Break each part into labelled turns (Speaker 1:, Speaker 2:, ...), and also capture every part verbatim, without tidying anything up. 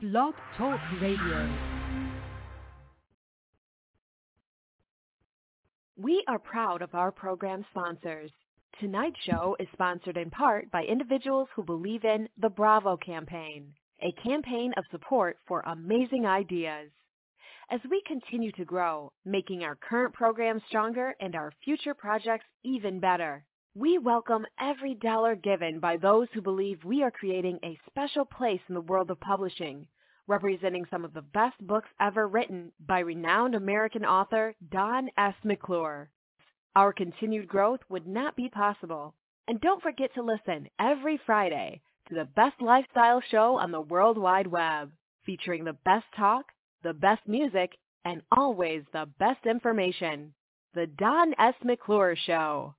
Speaker 1: Blog Talk Radio. We are proud of our program sponsors. Tonight's show is sponsored in part by individuals who believe in the Bravo campaign, a campaign of support for amazing ideas. As we continue to grow, making our current program stronger and our future projects even better, we welcome every dollar given by those who believe we are creating a special place in the world of publishing, representing some of the best books ever written by renowned American author Don S. McClure. Our continued growth would not be possible. And don't forget to listen every Friday to the best lifestyle show on the World Wide Web, featuring the best talk, the best music, and always the best information. The Don S. McClure Show.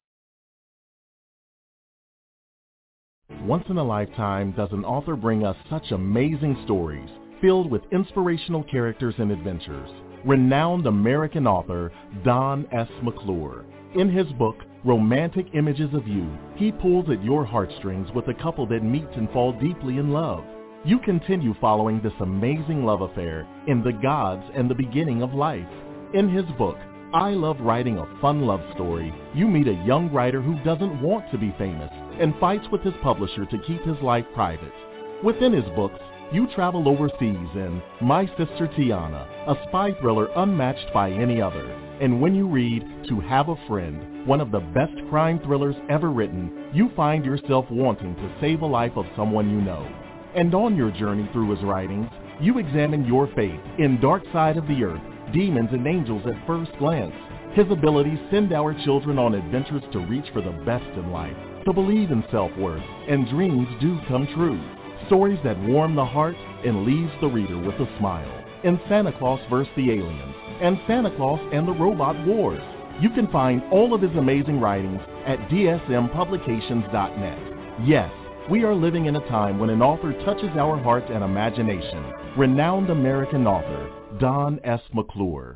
Speaker 2: Once in a lifetime does an author bring us such amazing stories filled with inspirational characters and adventures. Renowned American author Don S. McClure. In his book, Romantic Images of You, he pulls at your heartstrings with a couple that meet and fall deeply in love. You continue following this amazing love affair in The Gods and the Beginning of Life. In his book, I Love Writing a Fun Love Story, you meet a young writer who doesn't want to be famous and fights with his publisher to keep his life private. Within his books, you travel overseas in My Sister Tiana, a spy thriller unmatched by any other. And when you read To Have a Friend, one of the best crime thrillers ever written, you find yourself wanting to save a life of someone you know. And on your journey through his writings, you examine your faith in Dark Side of the Earth, Demons and Angels at First Glance. His abilities send our children on adventures to reach for the best in life, to believe in self-worth, and dreams do come true. Stories that warm the heart and leaves the reader with a smile. In Santa Claus versus the Aliens and Santa Claus and the Robot Wars. You can find all of his amazing writings at D S M publications dot net. Yes, we are living in a time when an author touches our heart and imagination. Renowned American author Don S. McClure.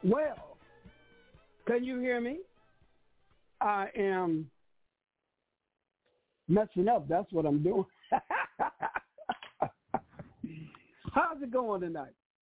Speaker 3: Well, can you hear me? I am messing up. That's what I'm doing. How's it going tonight?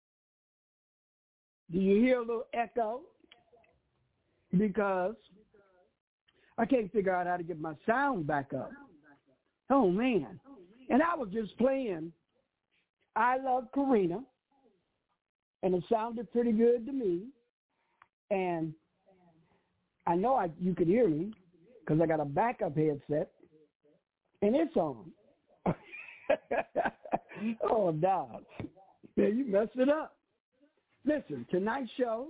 Speaker 3: Do you hear a little echo? Because I can't figure out how to get my sound back up. Oh, man. And I was just playing I Love Karina, and it sounded pretty good to me. And I know I, you could hear me because I got a backup headset, and it's on. Oh, dog. Man, you messed it up. Listen, tonight's show,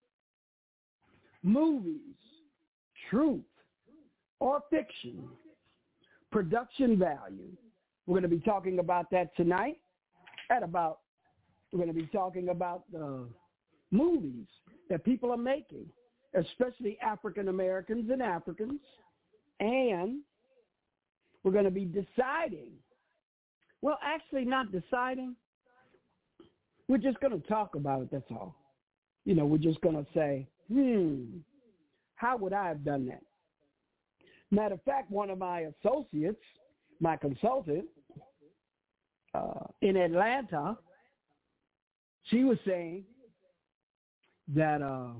Speaker 3: movies, truth or fiction, production value. We're going to be talking about that tonight. At about, we're going to be talking about the movies that people are making, especially African Americans and Africans. And we're going to be deciding, well, actually not deciding. We're just going to talk about it, that's all. You know, we're just going to say, hmm, how would I have done that? Matter of fact, one of my associates, my consultant uh, in Atlanta, she was saying that uh,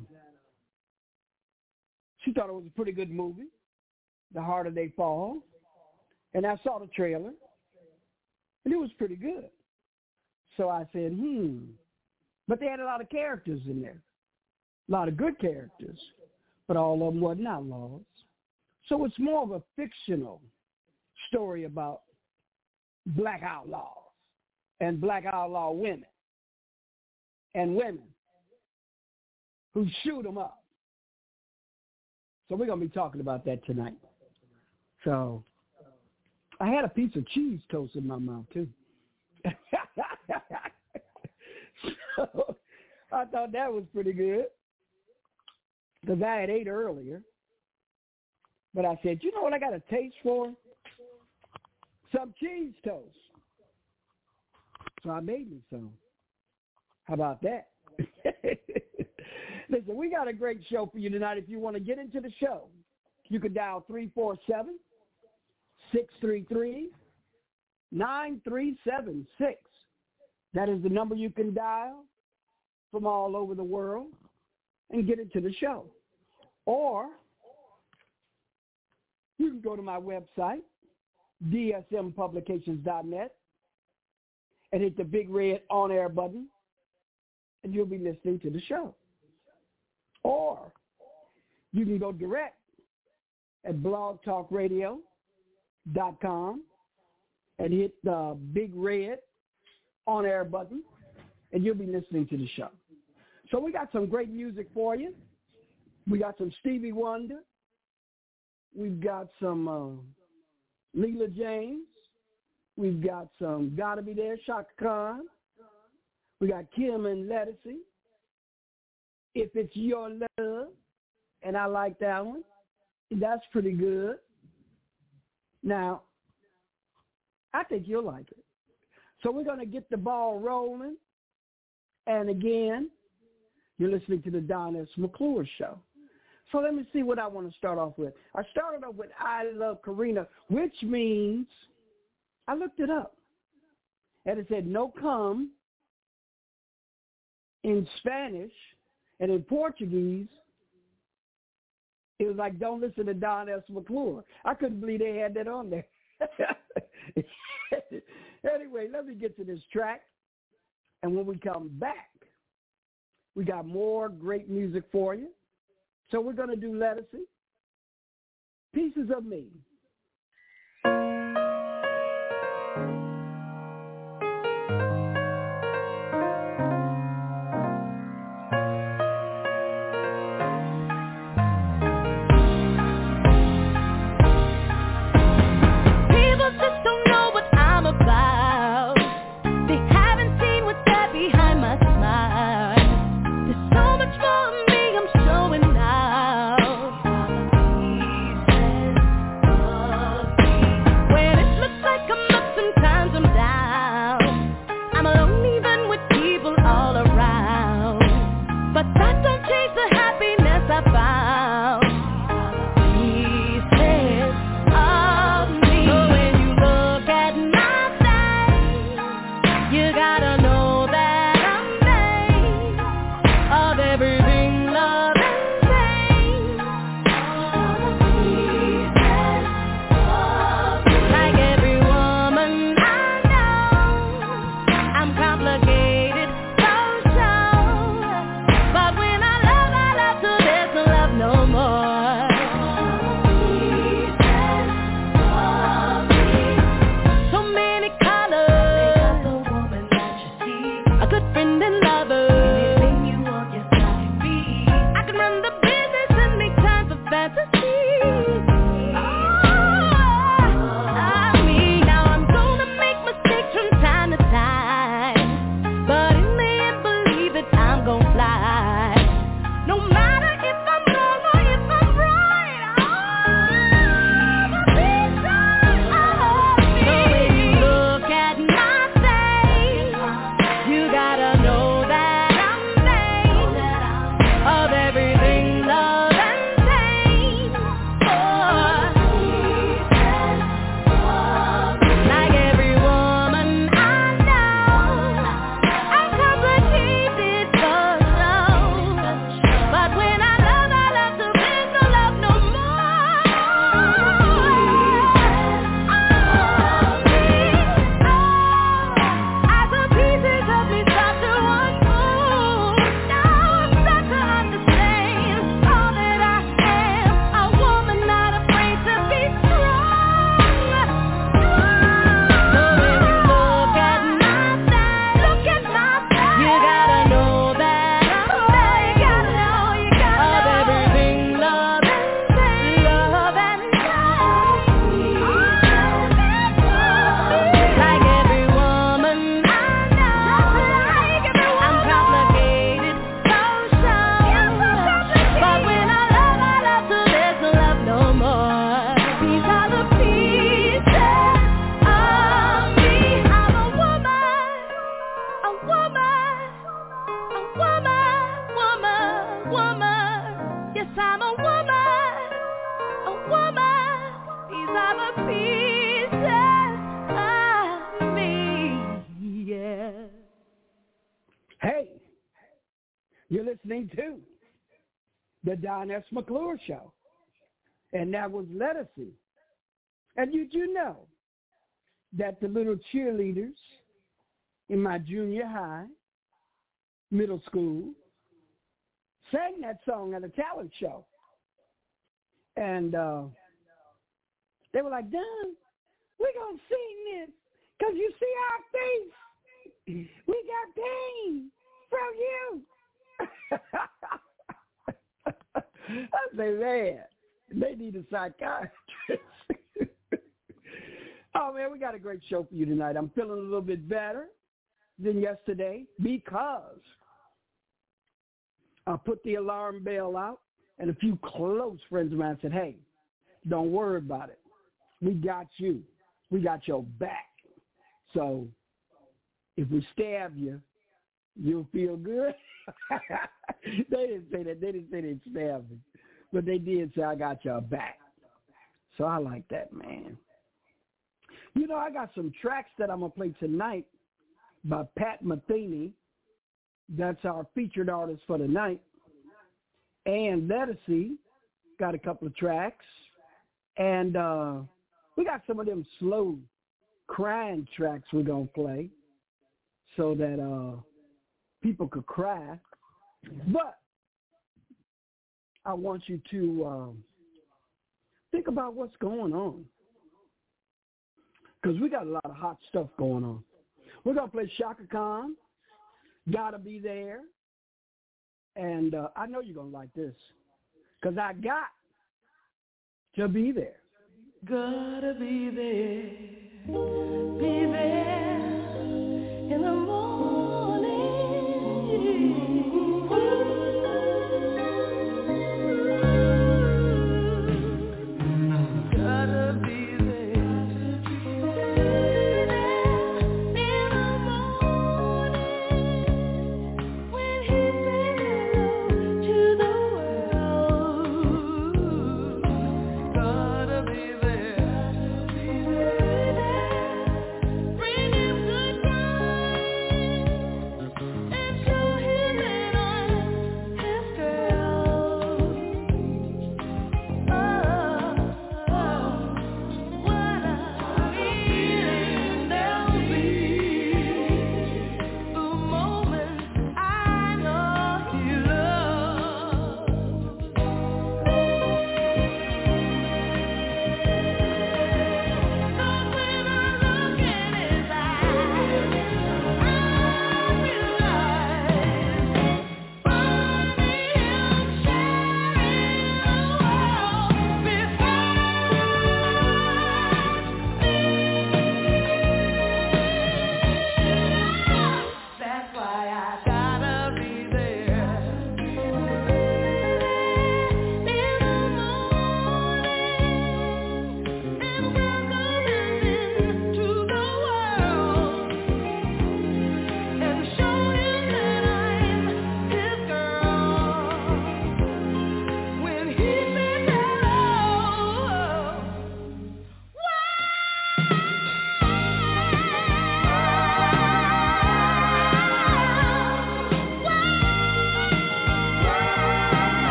Speaker 3: she thought it was a pretty good movie, The Harder They Fall. And I saw the trailer, and it was pretty good. So I said, hmm. But they had a lot of characters in there, a lot of good characters, but all of them wasn't outlaws. So it's more of a fictional story about black outlaws and black outlaw women and women who shoot them up. So we're going to be talking about that tonight. So I had a piece of cheese toast in my mouth, too. So I thought that was pretty good because I had ate earlier. But I said, you know what I got a taste for? Some cheese toast. So I made me some. How about that? Listen, we got a great show for you tonight. If you want to get into the show, you can dial three four seven, six three three, nine three seven six. That is the number you can dial from all over the world and get into the show. Or you can go to my website, D S M publications dot net, and hit the big red on-air button, and you'll be listening to the show. Or you can go direct at blog talk radio dot com and hit the big red on-air button, and you'll be listening to the show. So we got some great music for you. We got some Stevie Wonder. We've got some uh, Leela James. We've got some Gotta Be There, Shaka Khan. We got Kim and Ledisi. If It's Your Love, and I like that one. That's pretty good. Now, I think you'll like it. So we're going to get the ball rolling. And again, you're listening to the Don S. McClure Show. So let me see what I want to start off with. I started off with I Love Karina, which means, I looked it up, and it said no come in Spanish, and in Portuguese, it was like, don't listen to Don S. McClure. I couldn't believe they had that on there. Anyway, let me get to this track, and when we come back, we got more great music for you. So we're going to do Ledisi, Pieces of Me.
Speaker 4: Showing out.
Speaker 3: You're listening to the Don S. McClure Show. And that was Lettucey. And did you know that the little cheerleaders in my junior high, middle school, sang that song at a talent show? And uh, they were like, Don, we're going to sing this because you see our face. We got pain from you. I say, man, they need a psychiatrist. Oh, man, we got a great show for you tonight. I'm feeling a little bit better than yesterday because I put the alarm bell out, and a few close friends of mine said, hey, don't worry about it. We got you. We got your back. So if we stab you, you'll feel good. They didn't say that. They didn't say they'd stab me. But they did say I got your back. So I like that, man. You know, I got some tracks that I'm going to play tonight by Pat Metheny. That's our featured artist for tonight. And Lettucey got a couple of tracks. And uh, we got some of them slow crying tracks we're going to play so that uh, people could cry. But I want you to um, think about what's going on. Because we got a lot of hot stuff going on. We're going to play Chaka Khan, Gotta Be There. And uh, I know you're going to like this. Because I got to be there.
Speaker 4: Gotta be there. Be there in the morning. Gotta be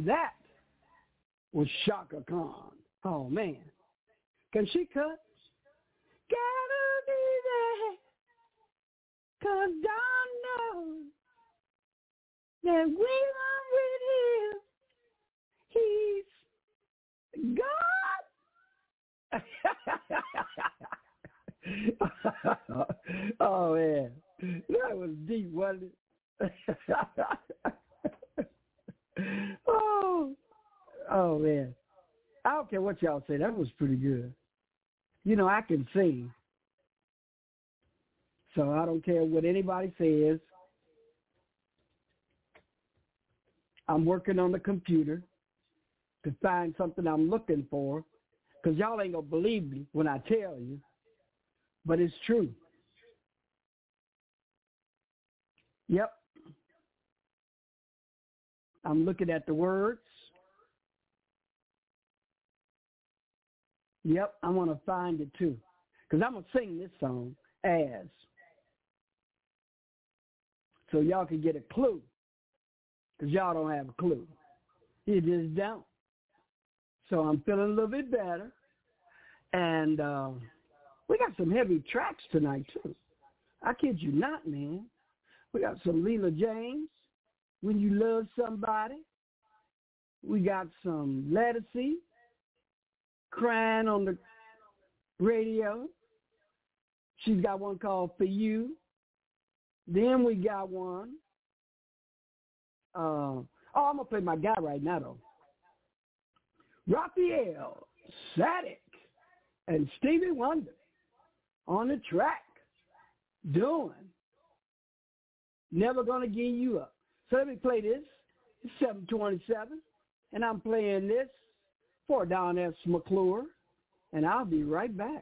Speaker 3: that was Shaka Khan. Oh, man. Can she cut? Gotta be there, 'cause Don knows that we are with him. He's God. Oh, man. That was deep, wasn't it? oh, oh, man. I don't care what y'all say. That was pretty good. You know, I can sing. So I don't care what anybody says. I'm working on the computer to find something I'm looking for, because y'all ain't going to believe me when I tell you, but it's true. Yep. I'm looking at the words. Yep, I want to find it too, because I'm going to sing this song as, so y'all can get a clue, because y'all don't have a clue. You just don't. So I'm feeling a little bit better, and uh, we got some heavy tracks tonight too. I kid you not, man. We got some Leela James, When You Love Somebody. We got some Ledisi, Crying on the Radio. She's got one called For You. Then we got one. Uh, oh, I'm going to play my guy right now, though. Raphael Sadik and Stevie Wonder on the track doing Never Gonna Give You Up. So let me play this. It's seven twenty-seven, and I'm playing this for Don S. McClure, and I'll be right back.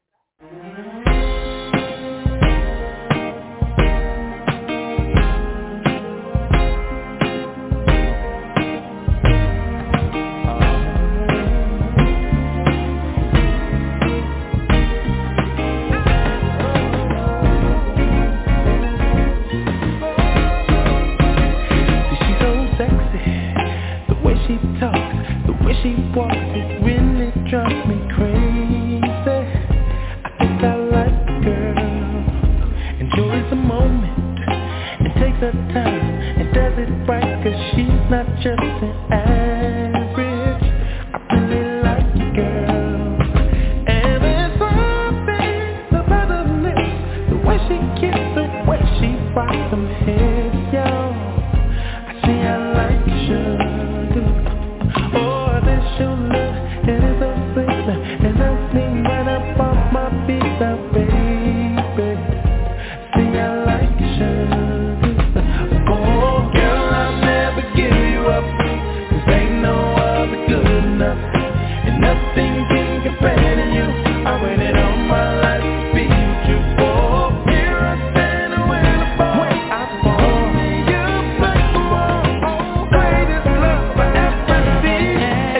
Speaker 5: She walks, it really drives me crazy. I think I like the girl, enjoys the moment, and takes her time, and does it right, 'cause she's not just an average. I really like the girl, and there's something about her lips, the way she kisses, the way she rocks them hips, yo. I see I like sugar. Oh, your love, it is so sweet, and I sing right up off my feet, now, baby. See, I like sugar. Oh, girl, I'll never give you up, 'cause ain't no other good enough, and nothing can compare to you. I waited all my life to be with you. Oh, here I stand when I fall. When I fall, you break the wall. Oh, greatest love I ever seen.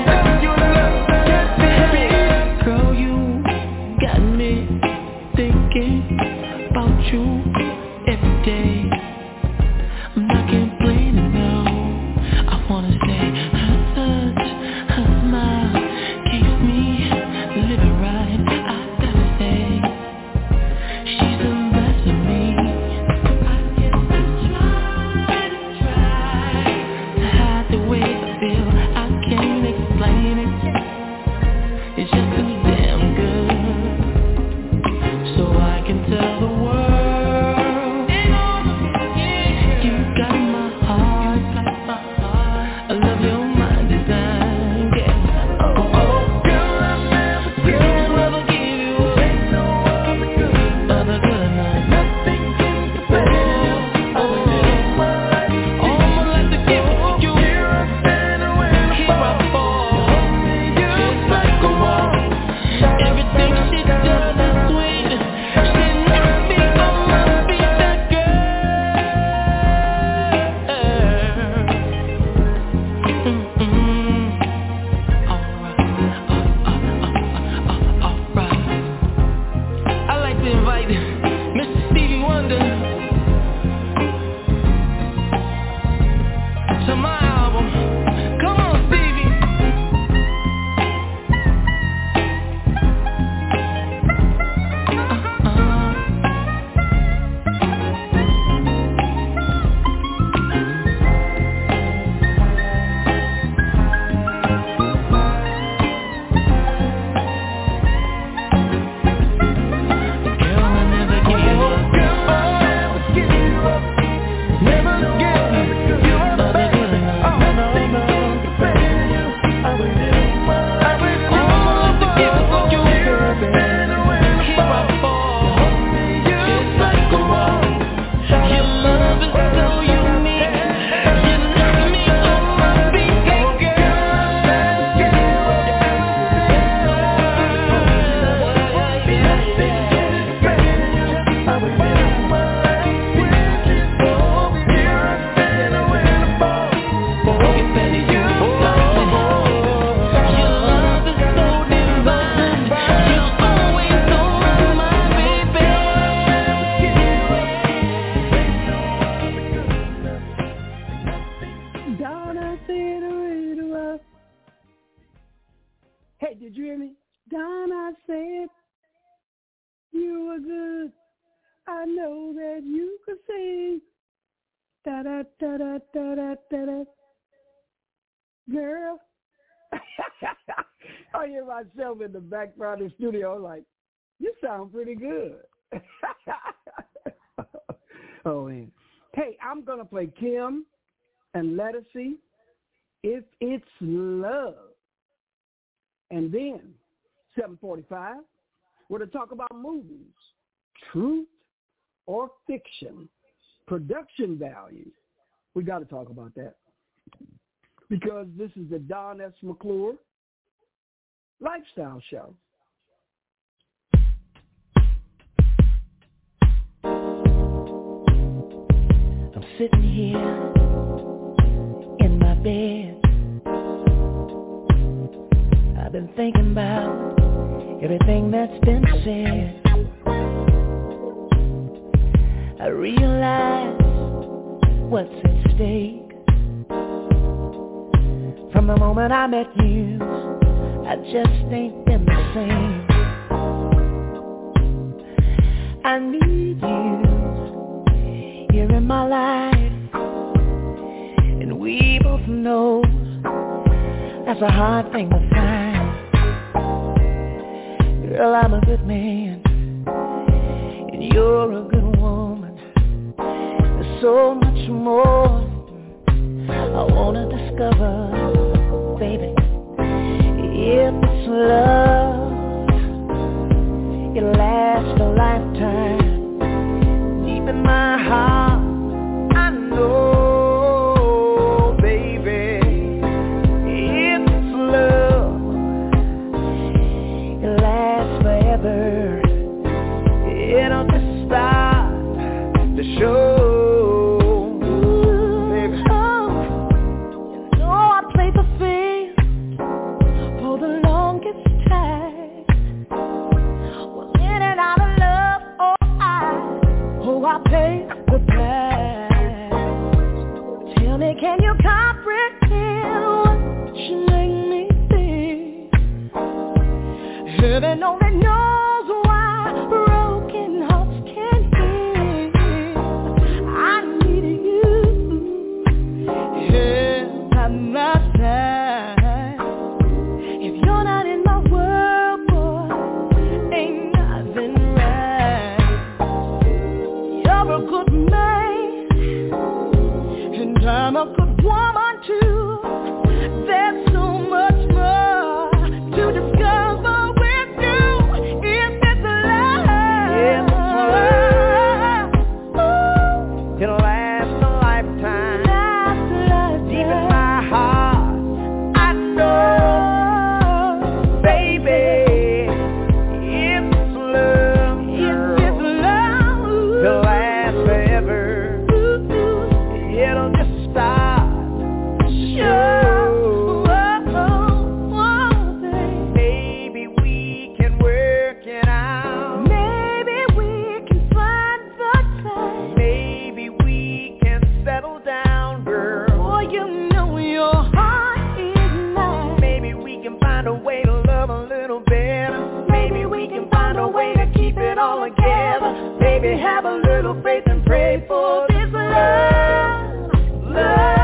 Speaker 5: About you every day. I'm not complaining, no. I wanna say her touch, her smile keeps me living right. I gotta
Speaker 3: Hey, did you hear me? Don, I said you were good. I know that you could sing. Da da da da da da da da. Girl. I hear myself in the background of the studio like, you sound pretty good. Oh, man. Hey, I'm going to play Kim and Lettucey, If It's Love. And then, seven forty-five, we're going to talk about movies, truth or fiction, production value. We got to talk about that. Because this is the Don S. McClure Lifestyle Show.
Speaker 4: I'm sitting here in my bed. I've been thinking about everything that's been said. I realize what's at stake. From the moment I met you, I just ain't been the same. I need you here in my life, and we both know that's a hard thing to find. Girl, I'm a good man, and you're a good woman. There's so much more I wanna discover, baby. If it's love, it'll last a lifetime. Deep in my heart, I know, baby. If it's love, it'll last forever. It'll just start to show. I pay the price. Tell me, can you comprehend what you make me feel? Heaven only knows why broken hearts can't heal. I need you here by my side. If you're not in my world, boy, ain't nothing right. You're a good man, and I'm a good woman too. There's so much more to discover with you. If it's love, if it's love, it'll last a lifetime. Last a lifetime. Deep in my heart, I know, baby. If it's love, if it's love, it'll last forever. It'll just start to show. Maybe we can work it out. Maybe we can find the time. Maybe we can settle down, girl. Boy, you know your heart is mine. Maybe we can find a way to love a little better. Maybe we can find a way to keep it all together. Maybe have a little faith and pray for this love, love.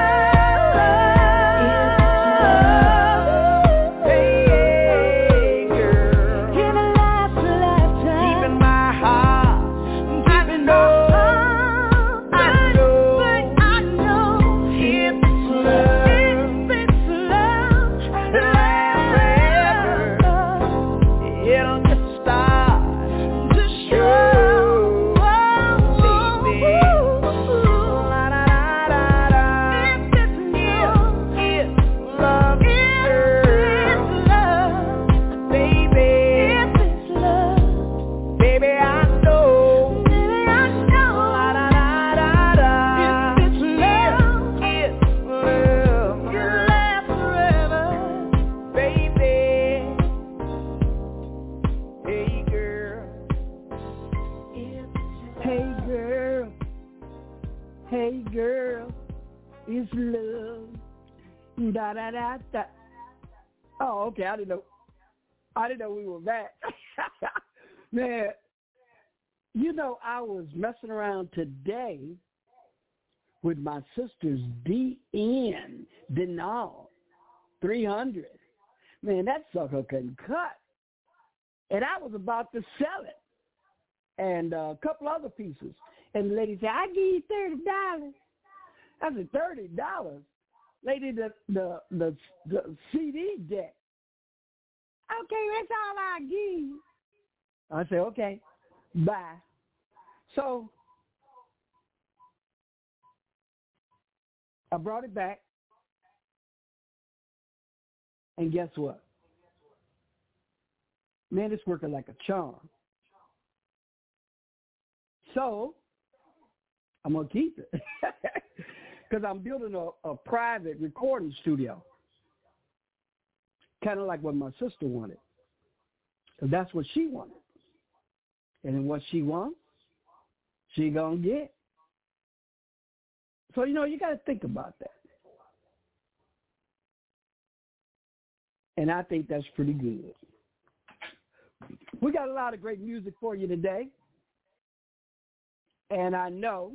Speaker 4: Hey, girl. It'll last a lifetime. Deep in my heart, I know, I know, I know. If it's love, if it's love, it'll last forever. It'll just start to show. Hey girl, it's love. Da da da da. Oh, okay. I didn't know.
Speaker 3: I didn't know we were back. Man, you know, I was messing around today with my sister's D N Denal three hundred. Man, that sucker couldn't cut. And I was about to sell it. And uh, a couple other pieces. And the lady said, I give you thirty dollars. I said, thirty dollars? Lady, the, the, the, the C D deck. Okay, that's all I give. I said, okay, bye. So I brought it back. And guess what? Man, it's working like a charm. So I'm going to keep it because I'm building a, a private recording studio, kind of like what my sister wanted. So that's what she wanted. And then what she wants, she going to get. So, you know, you got to think about that. And I think that's pretty good. We got a lot of great music for you today. And I know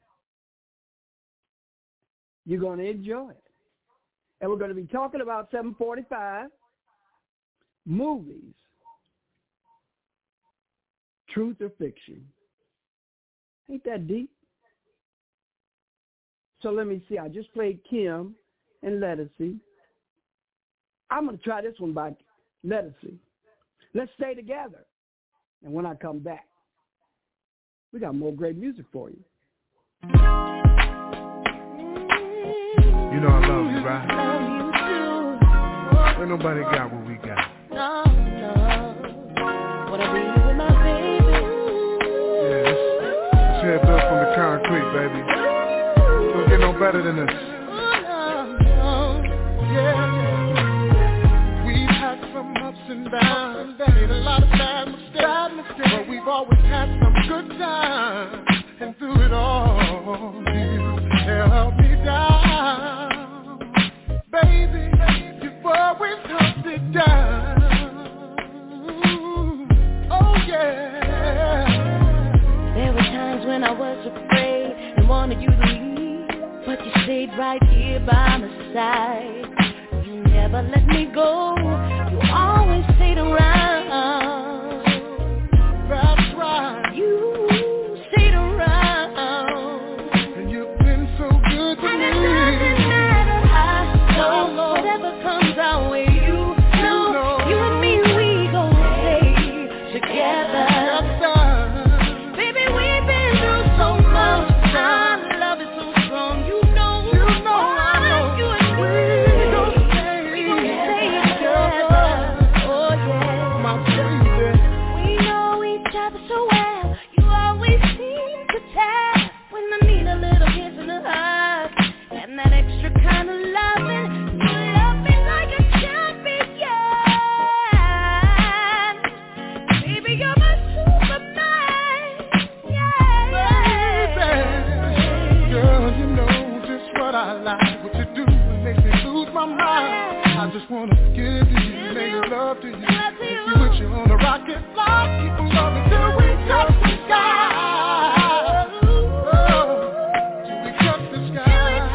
Speaker 3: you're going to enjoy it. And we're going to be talking about seven forty-five movies, truth or fiction. Ain't that deep? So let me see. I just played Kim and Lettucey. I'm going to try this one by Lettucey. Let's stay together. And when I come back, we got more great music for you.
Speaker 6: You know I love you, right? Ain't nobody got what we got.
Speaker 7: No, no. Wanna be with my baby.
Speaker 6: Yeah, this, this head built from the concrete, baby. Don't get no better than this.
Speaker 5: Yeah. We've had some ups and downs, made a lot of bad mistakes, but we've always had some good times. And through it all, you held me down. Baby, you've always held it down. Oh yeah.
Speaker 7: There were times when I was afraid and wanted you to leave, but you stayed right here by my side. You never let me go. You always stayed around.
Speaker 5: That's right.
Speaker 7: You stayed around.
Speaker 5: And you've been so good to
Speaker 7: And
Speaker 5: me.
Speaker 7: it doesn't matter how, so whatever comes our way, you know,
Speaker 5: know.
Speaker 7: you and me, we gon' stay together. Baby, we've been through so much. Our love is so strong, you know.
Speaker 5: You know, I know.
Speaker 7: You and me,
Speaker 5: We gon' stay
Speaker 7: we gon' stay
Speaker 5: together.
Speaker 7: together. Oh yeah.
Speaker 5: My baby.
Speaker 7: We know each other so well. You always seem to tell when I need a little kiss and a hug and that extra kind of loving. You love me like a champion. Baby, you're my Superman. Yeah.
Speaker 5: Baby, girl, you know just what I like. What you do makes me lose my mind. I just wanna give you, make love to you. Take you with you on a rocket flight. Keep on loving till we touch the sky. Oh, till we touch the sky.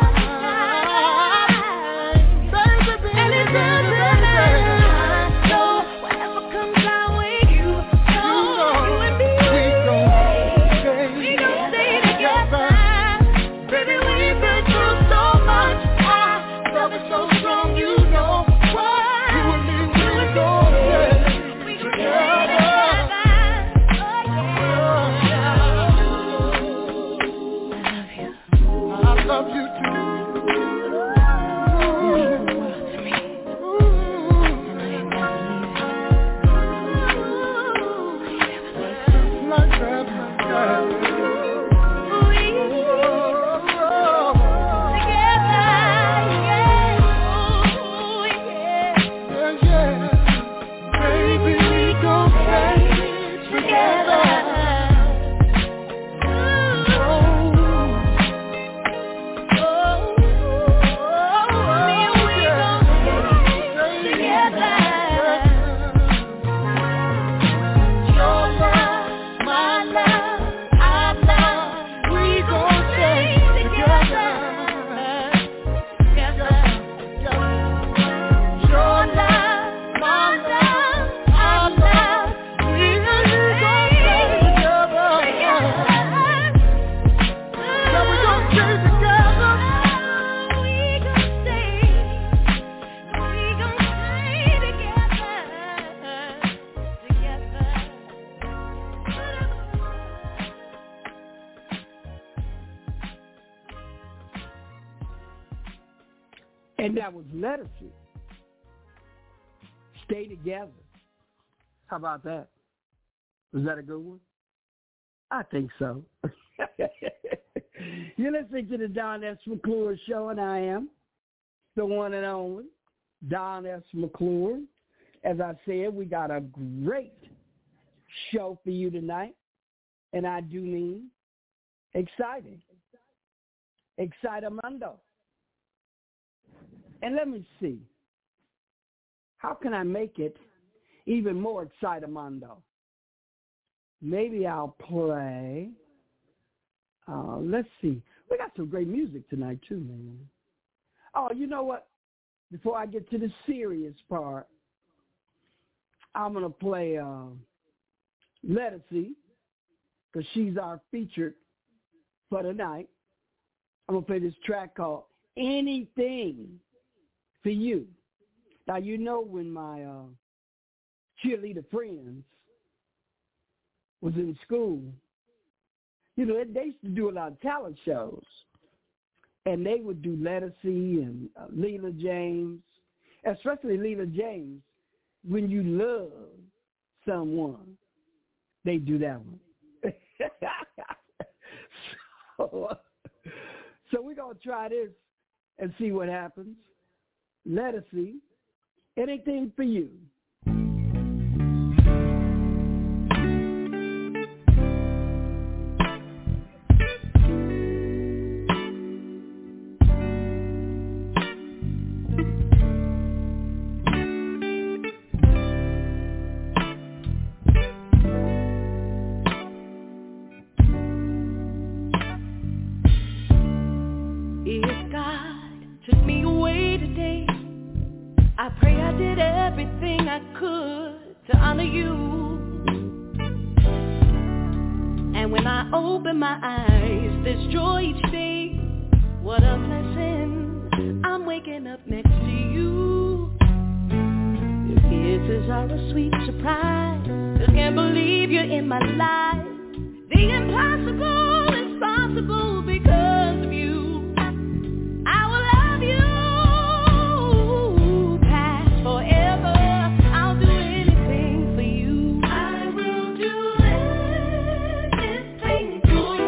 Speaker 5: Baby, baby,
Speaker 7: And it
Speaker 5: baby,
Speaker 7: doesn't
Speaker 5: baby.
Speaker 7: matter how, so whatever comes our way, you know, you and me,
Speaker 5: We gon' stay
Speaker 7: we gon' stay
Speaker 5: together.
Speaker 7: together. Baby, we've been through so much. Our love is so strong, you know why.
Speaker 5: You and me, we
Speaker 7: You and
Speaker 5: gon' stay
Speaker 7: we gon' stay
Speaker 5: together.
Speaker 7: together. Oh yeah.
Speaker 3: And that was Lettucey. Stay Together. How about that? Was that a good one? I think so. You're listening to the Don S. McClure Show, and I am the one and only Don S. McClure. As I said, we got a great show for you tonight, and I do mean exciting. Excitamundo. And let me see. How can I make it even more excitamundo? Maybe I'll play. Uh, let's see. We got some great music tonight, too, man. Oh, you know what? Before I get to the serious part, I'm going to play uh, Lettucey, because she's our featured for tonight. I'm going to play this track called Anything for You. Now, you know when my uh, cheerleader friends was in school, you know, they used to do a lot of talent shows. And they would do Lettucey and uh, Leela James, especially Leela James. When you love someone, they do that one. so, uh, so we're going to try this and see what happens. Lettucey, Anything for You.
Speaker 7: My eyes, there's joy each day. What a blessing. I'm waking up next to you. Your kisses are a sweet surprise. Just can't believe you're in my life. The impossible is possible because of you. I will love you past forever. I'll do anything for you. I will do anything.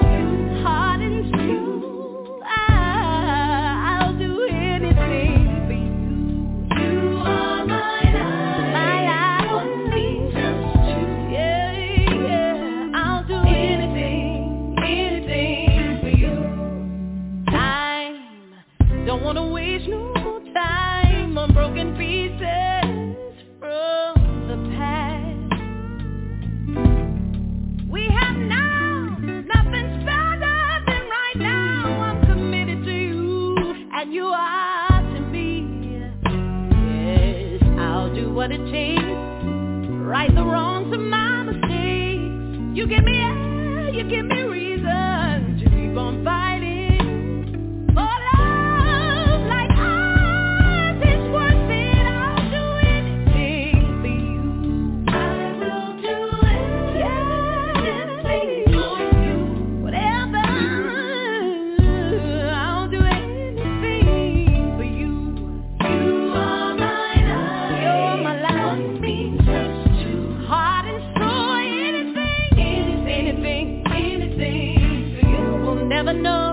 Speaker 7: Don't want to waste no time on broken pieces from the past. We have now, nothing's better than right now. I'm committed to you, and you are to me. Yes, I'll do what it takes, right the wrongs of my mistakes. You give me air, you give me reason to keep on fighting. Never know.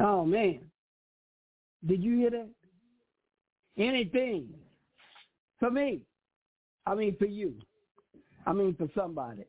Speaker 3: Oh, man. Did you hear that? Anything. For me. I mean, for you. I mean, for somebody.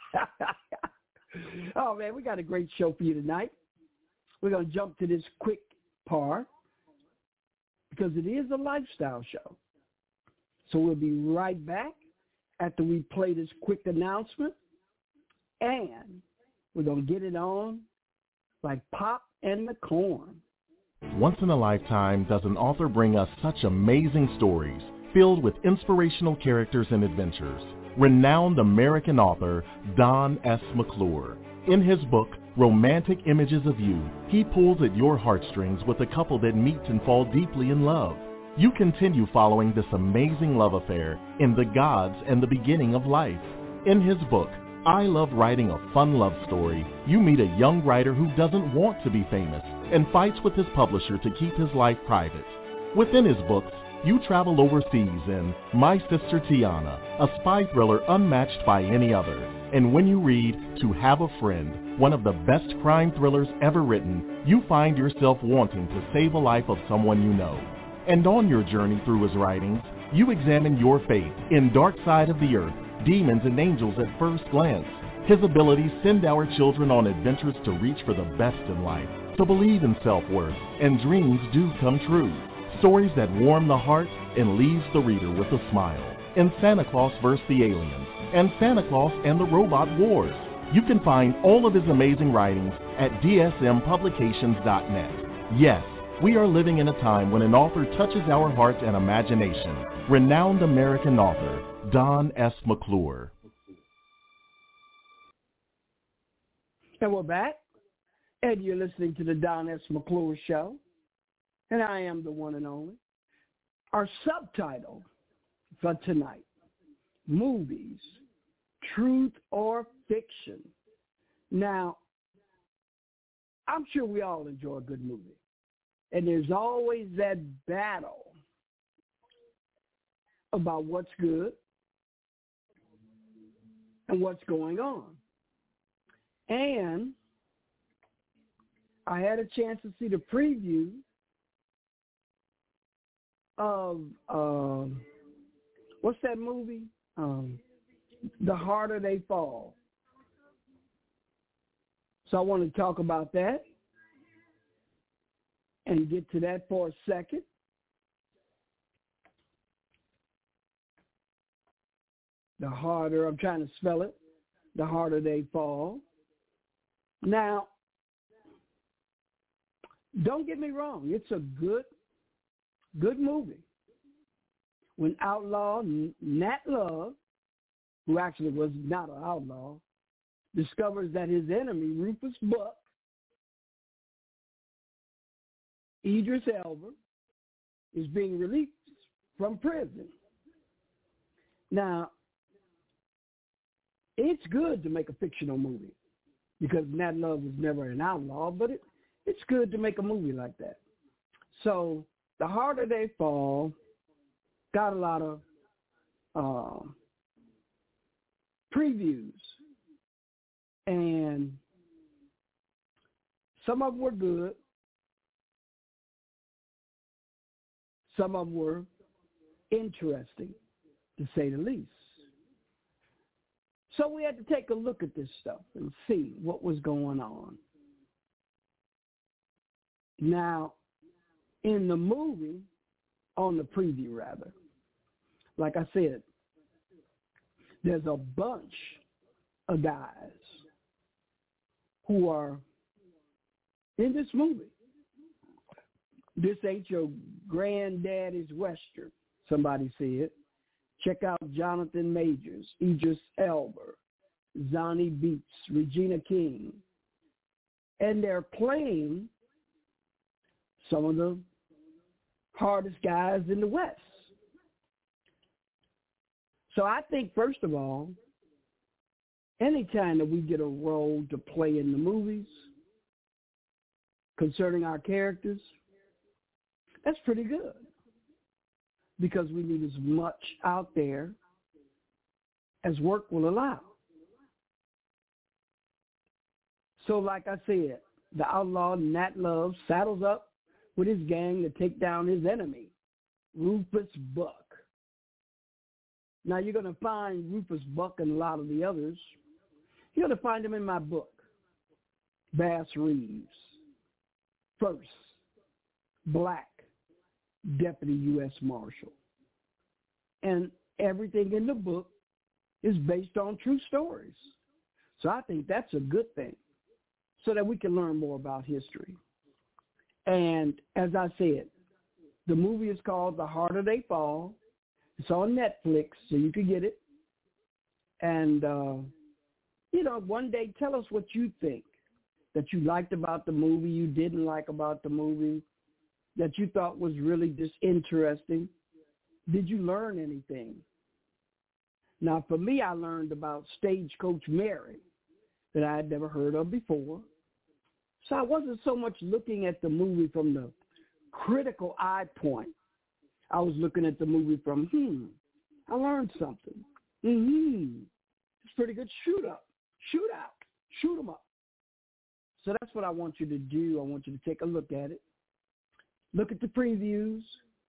Speaker 3: Oh, man, we got a great show for you tonight. We're going to jump to this quick part because it is a lifestyle show. So we'll be right back after we play this quick announcement, and we're going to get it on like Pop and the Corn.
Speaker 2: Once in a lifetime does an author bring us such amazing stories filled with inspirational characters and adventures. Renowned American author Don S. McClure. In his book, Romantic Images of You, he pulls at your heartstrings with a couple that meet and fall deeply in love. You continue following this amazing love affair in The Gods and the Beginning of Life. In his book, I Love Writing a Fun Love Story, you meet a young writer who doesn't want to be famous and fights with his publisher to keep his life private. Within his books, you travel overseas in My Sister Tiana, a spy thriller unmatched by any other. And when you read To Have a Friend, one of the best crime thrillers ever written, you find yourself wanting to save a life of someone you know. And on your journey through his writings, you examine your fate in Dark Side of the Earth, Demons and Angels at First Glance. His abilities send our children on adventures to reach for the best in life, to believe in self-worth, and dreams do come true. Stories that warm the heart and leaves the reader with a smile. In Santa Claus versus the Aliens and Santa Claus and the Robot Wars. You can find all of his amazing writings at D S M publications dot net. Yes, we are living in a time when an author touches our hearts and imagination. Renowned American author Don S. McClure.
Speaker 3: And we're back, and you're listening to the Don S. McClure Show. And I am the one and only. Our subtitle for tonight, Movies, Truth or Fiction. Now, I'm sure we all enjoy a good movie. And there's always that battle about what's good and what's going on. And I had a chance to see the preview of, uh, what's that movie? Um, The Harder They Fall. So I want to talk about that and get to that for a second. The harder, I'm trying to spell it, the harder they fall. Now, don't get me wrong, it's a good Good movie. When outlaw Nat Love, who actually was not an outlaw, discovers that his enemy, Rufus Buck, Idris Elba, is being released from prison. Now, it's good to make a fictional movie because Nat Love was never an outlaw, but it, it's good to make a movie like that. So, The Harder They Fall got a lot of uh, previews, and some of them were good. Some of them were interesting, to say the least. So we had to take a look at this stuff and see what was going on. Now, in the movie, on the preview rather, like I said, there's a bunch of guys who are in this movie. This ain't your granddaddy's Western, somebody said. Check out Jonathan Majors, Idris Elba, Zonnie Beats, Regina King. And they're playing some of the hardest guys in the West. So I think, first of all, anytime that we get a role to play in the movies concerning our characters, that's pretty good because we need as much out there as work will allow. So like I said, the outlaw Nat Love saddles up with his gang to take down his enemy, Rufus Buck. Now, you're going to find Rufus Buck and a lot of the others. You're going to find them in my book, Bass Reeves, First Black Deputy U S Marshal. And everything in the book is based on true stories. So I think that's a good thing, so that we can learn more about history. And as I said, the movie is called The Harder They Fall. It's on Netflix, so you can get it. And, uh, you know, one day tell us what you think, that you liked about the movie, you didn't like about the movie, that you thought was really just interesting. Did you learn anything? Now, for me, I learned about Stagecoach Mary that I had never heard of before. So I wasn't so much looking at the movie from the critical eye point. I was looking at the movie from, hmm, I learned something. Mm-hmm. It's pretty good shoot up. Shoot out. Shoot them up. So that's what I want you to do. I want you to take a look at it. Look at the previews.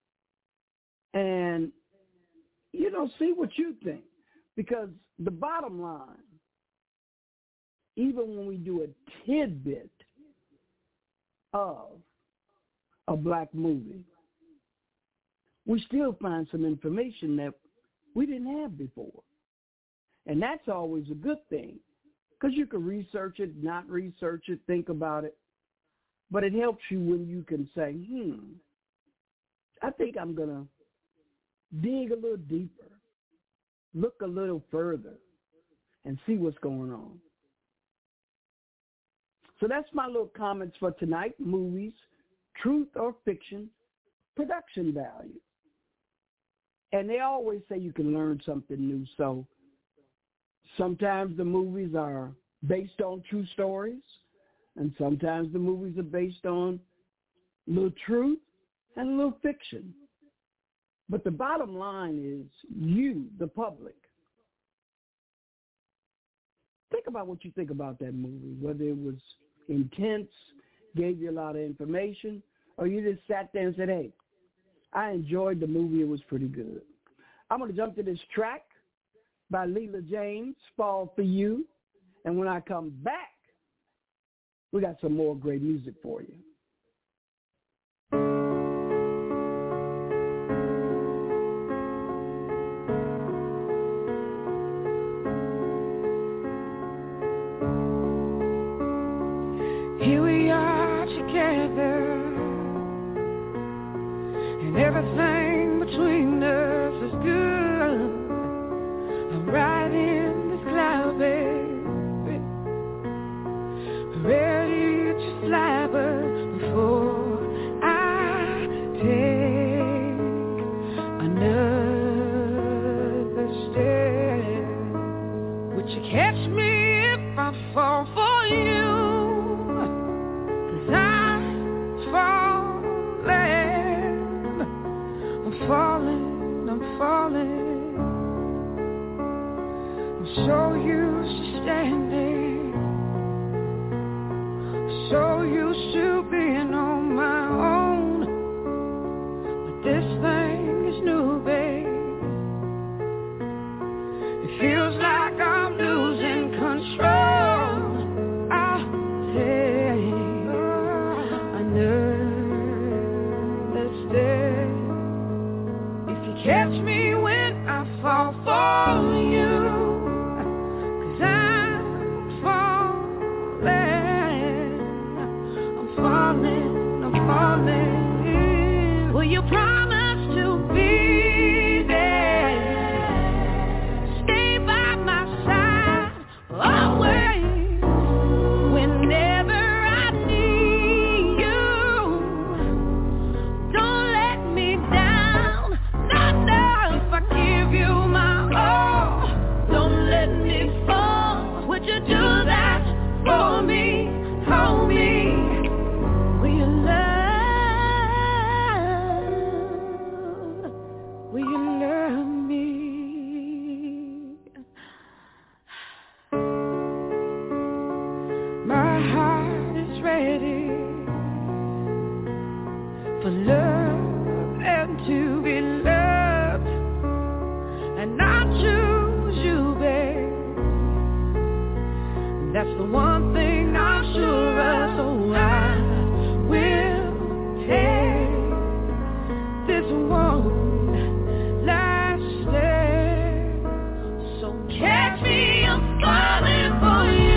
Speaker 3: And, you know, see what you think. Because the bottom line, even when we do a tidbit of a black movie, we still find some information that we didn't have before. And that's always a good thing, because you can research it, not research it, think about it. But it helps you when you can say, hmm, I think I'm going to dig a little deeper, look a little further, and see what's going on. So that's my little comments for tonight. Movies, truth or fiction, production value. And they always say you can learn something new. So sometimes the movies are based on true stories, and sometimes the movies are based on a little truth and a little fiction. But the bottom line is you, the public. Think about what you think about that movie, whether it was intense, gave you a lot of information, or you just sat there and said, hey, I enjoyed the movie. It was pretty good. I'm going to jump to this track by Leela James, Fall for You. And when I come back, we got some more great music for you.
Speaker 8: Here we are together, and everything between us is good. I'm riding this cloud, baby, ready to fly, but before I take another step, would you catch me if I fall for you? Falling, I'm falling. I'm so used to standing, so used to being on my own. But this thing is new, babe. It feels like I'm losing control. I'll take another step. Catch me when I fall for you, 'cause I'm falling, I'm falling, I'm falling. Will you promise to be there, stay by my side always, whenever I need you? Don't let me down. If I give you my all, don't let me fall. Would you do that for me? Hold me. Will you love ready for love and to be loved, and I choose you, babe. That's the one thing I'm sure of, so I will take this one last step. So catch me, I'm falling for you.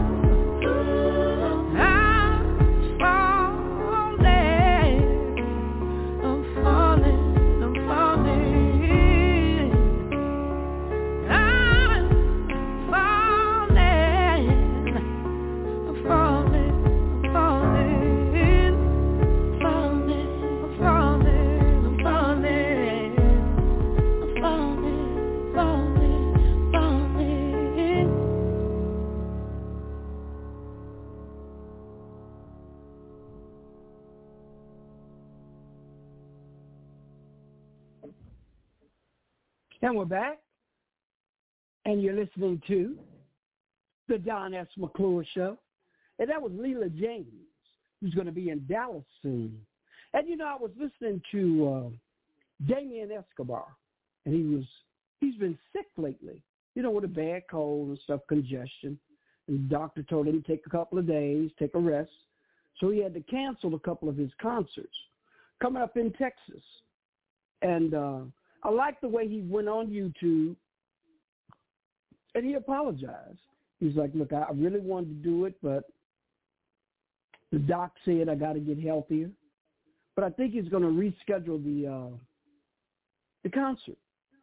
Speaker 3: And we're back, and you're listening to the Don S. McClure Show. And that was Leela James, who's going to be in Dallas soon. And, you know, I was listening to uh, Damien Escobar, and he was, he's been sick lately, you know, with a bad cold and stuff, congestion. And the doctor told him to take a couple of days, take a rest. So he had to cancel a couple of his concerts coming up in Texas. And uh, I like the way he went on YouTube, and he apologized. He's like, look, I really wanted to do it, but the doc said I got to get healthier. But I think he's going to reschedule the uh, the concert.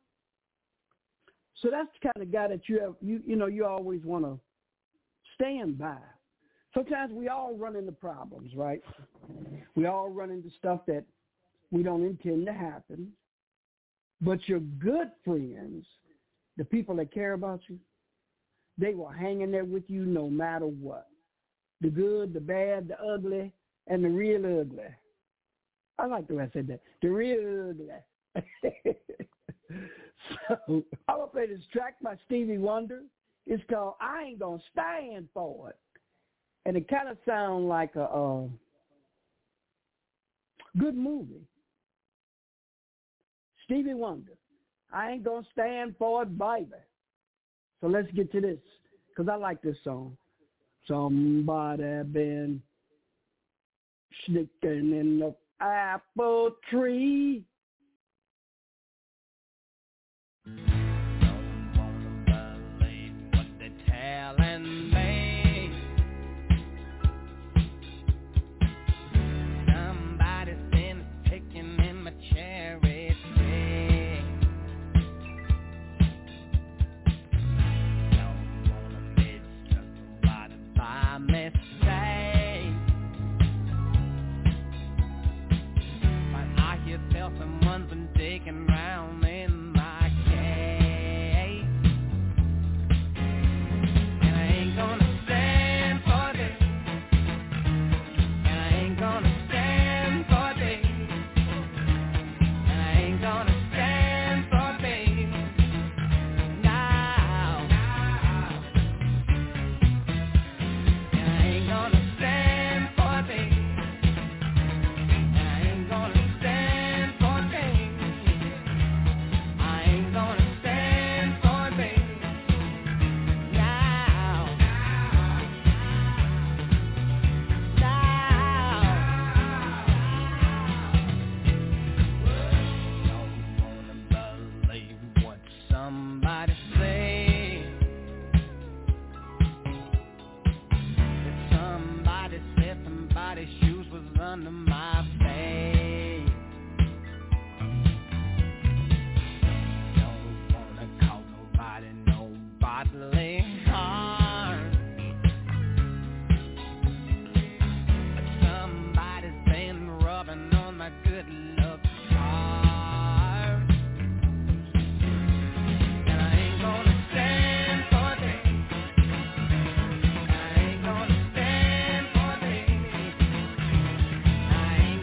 Speaker 3: So that's the kind of guy that you have, you you know, you always want to stand by. Sometimes we all run into problems, right? We all run into stuff that we don't intend to happen. But your good friends, the people that care about you, they will hang in there with you no matter what. The good, the bad, the ugly, and the real ugly. I like the way I said that. The real ugly. So I'm going to play this track by Stevie Wonder. It's called I Ain't Gonna Stand For It. And it kind of sounds like a, a good movie. Stevie Wonder, I ain't gonna stand for it, baby. So let's get to this, because I like this song. Somebody been sneaking in the apple tree.
Speaker 9: Don't wanna believe what they're telling me. Somebody's been picking in my cherry. By mistake, but I hear tell someone's been digging around in my cave, and I ain't gonna stand for this, and I ain't gonna stand for this, and I ain't gonna stand for this. Now, I ain't gonna stand for this. I ain't gonna stand for this. I ain't gonna stand for this. Now, now, don't wanna believe what somebody said. Somebody said somebody's shoes was under my bed. Don't wanna call nobody no bodily harm, but somebody's been rubbing on my good luck charm, and I ain't gonna stand for this. I ain't gonna stand for this. I ain't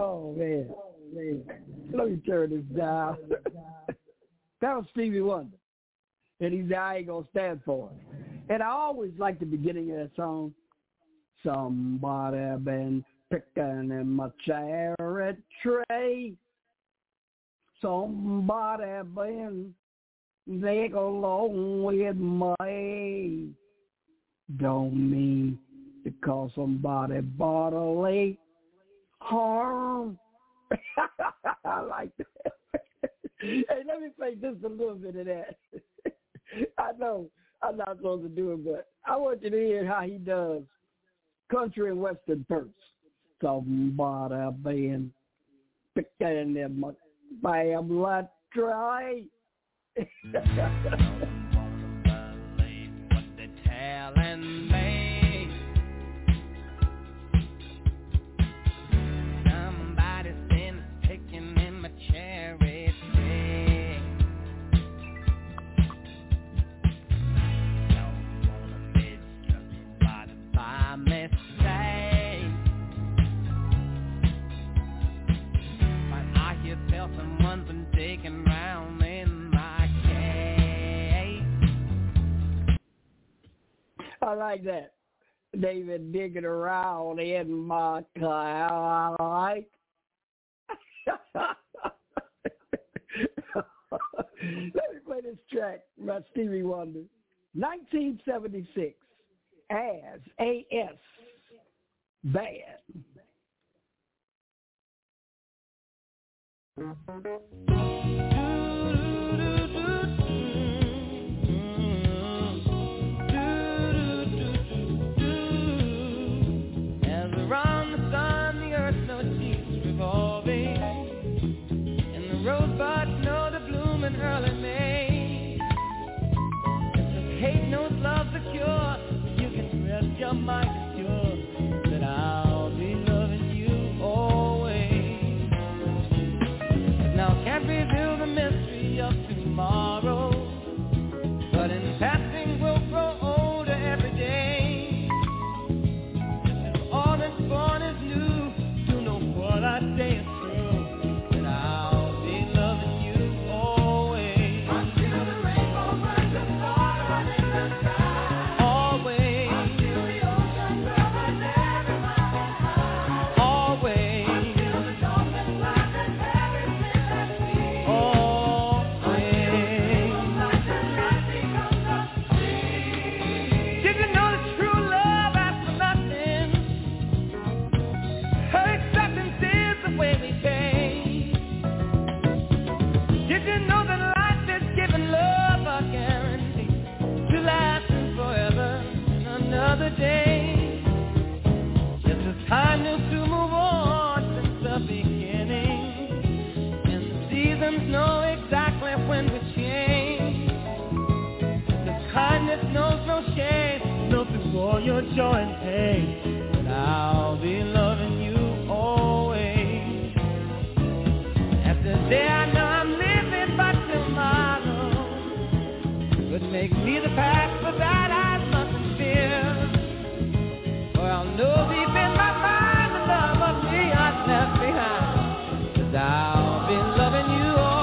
Speaker 3: Oh, man. man. Let me turn this down. That was Stevie Wonder. And he said, I ain't going to stand for it. And I always like the beginning of that song. Somebody been picking in my chariot tray. Somebody been there along with me. Don't mean to cause somebody bodily harm. I like that. Hey, let me play just a little bit of that. I know I'm not supposed to do it, but I want you to hear how he does country and western first. Somebody been picking in my family tray.
Speaker 9: Telling me somebody's been picking in my cherry tree. Don't wanna miss somebody by mistake. But I hear tell someone's been digging round in my cave.
Speaker 3: I like that. David digging around in my car. I like. Let me play this track by Stevie Wonder. nineteen seventy-six. As A S. Bad.
Speaker 9: Early May. If hate knows love's the cure, you can rest your mind assured that I'll be loving you always. Now can't reveal the mystery of tomorrow, but in passing we'll grow older every day. If all that's born is new, you know what I say is true, that I'll be loving you. For your joy and pain, and I'll be loving you always. As the day I know I'm living, but tomorrow could make me the past, but that I mustn't fear. For I'll know deep in my mind the love of me I've left behind, 'cause I'll be loving you always.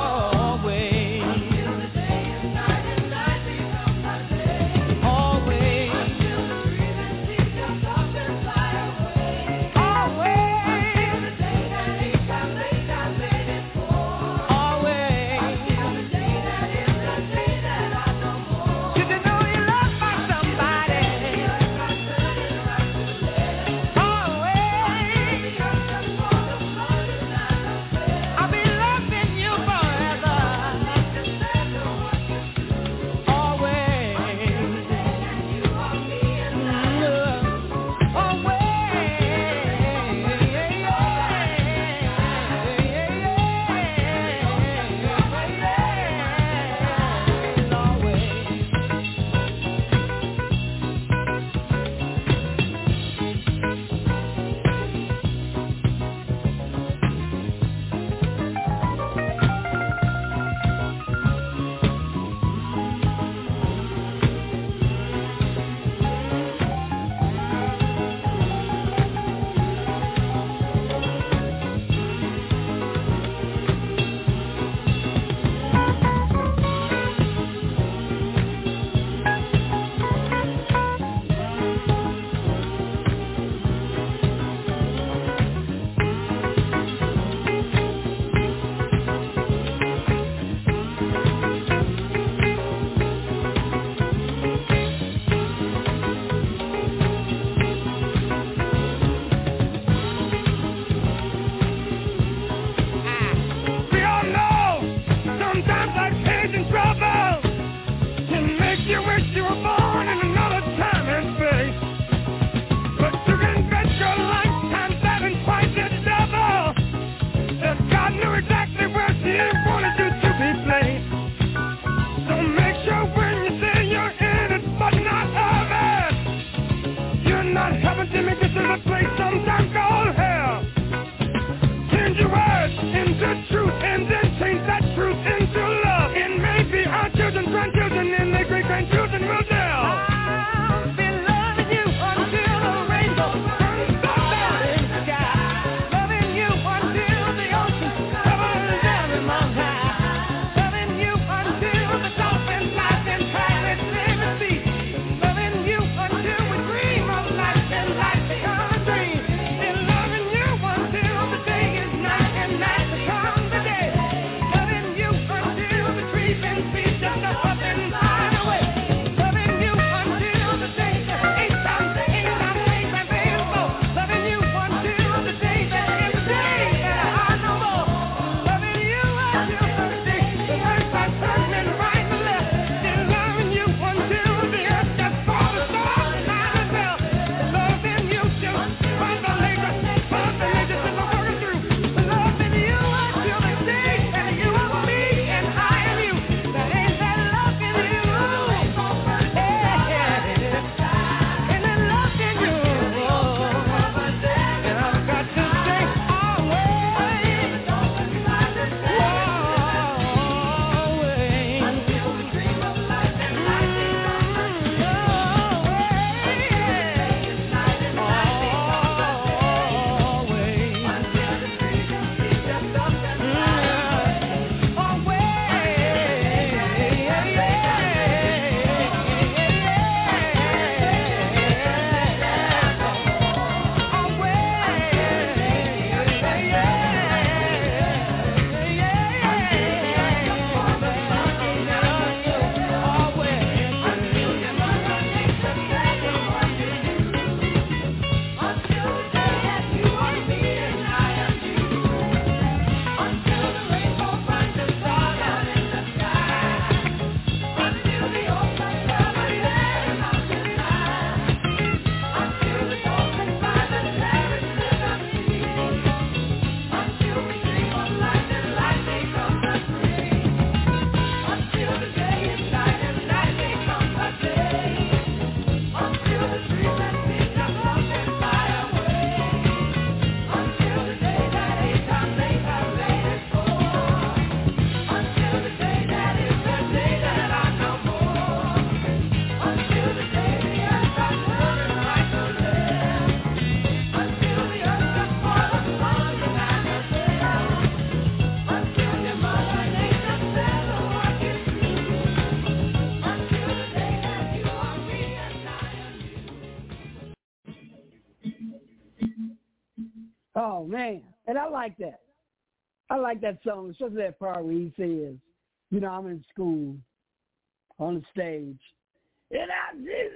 Speaker 3: Oh, man. And I like that. I like that song, especially that part where he says, you know, I'm in school on the stage. And I Jesus,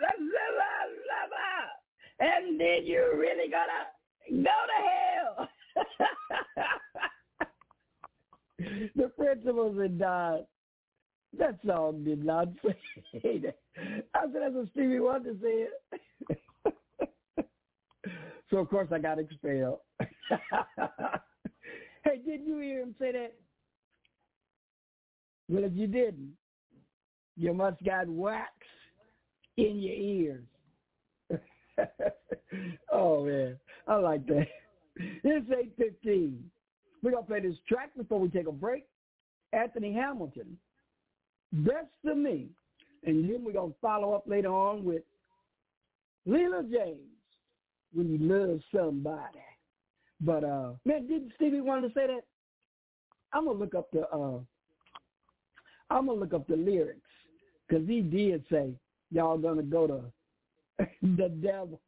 Speaker 3: and then you're really gonna go to hell. The principals had died. That song did not say that. I said that's what Stevie Wonder said. So of course I got expelled. Hey, did you hear him say that? Well, if you didn't, you must got wax in your ears. Oh, man. I like that. It's eight fifteen. We're going to play this track before we take a break. Anthony Hamilton, Best of Me. And then we're going to follow up later on with Leela James, When You Love Somebody. But, uh, man, didn't Stevie want to say that? I'm going to look up the, uh, I'm going to look up the lyrics. Because he did say, y'all going to go to the devil.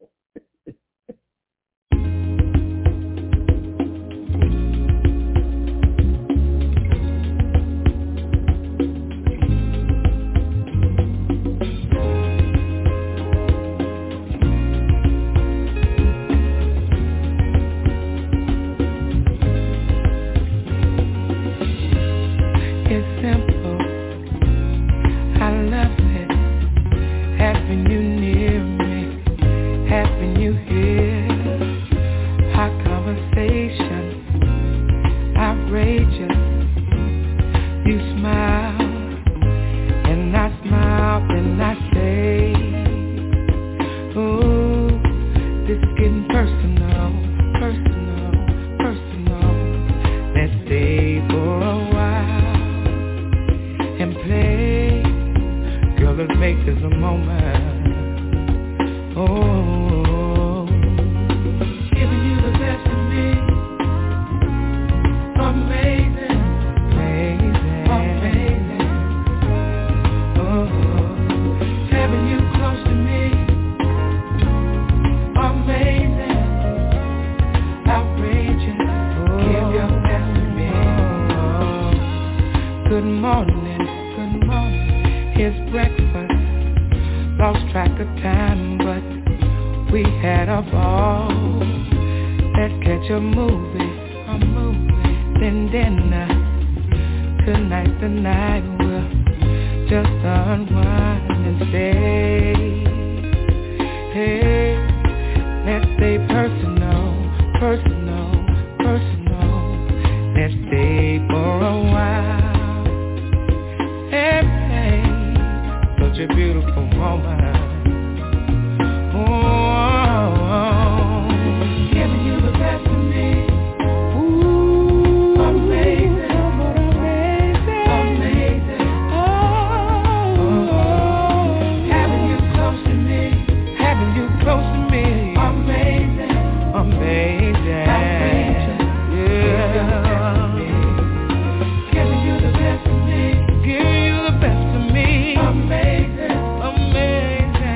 Speaker 5: Amazing, amazing.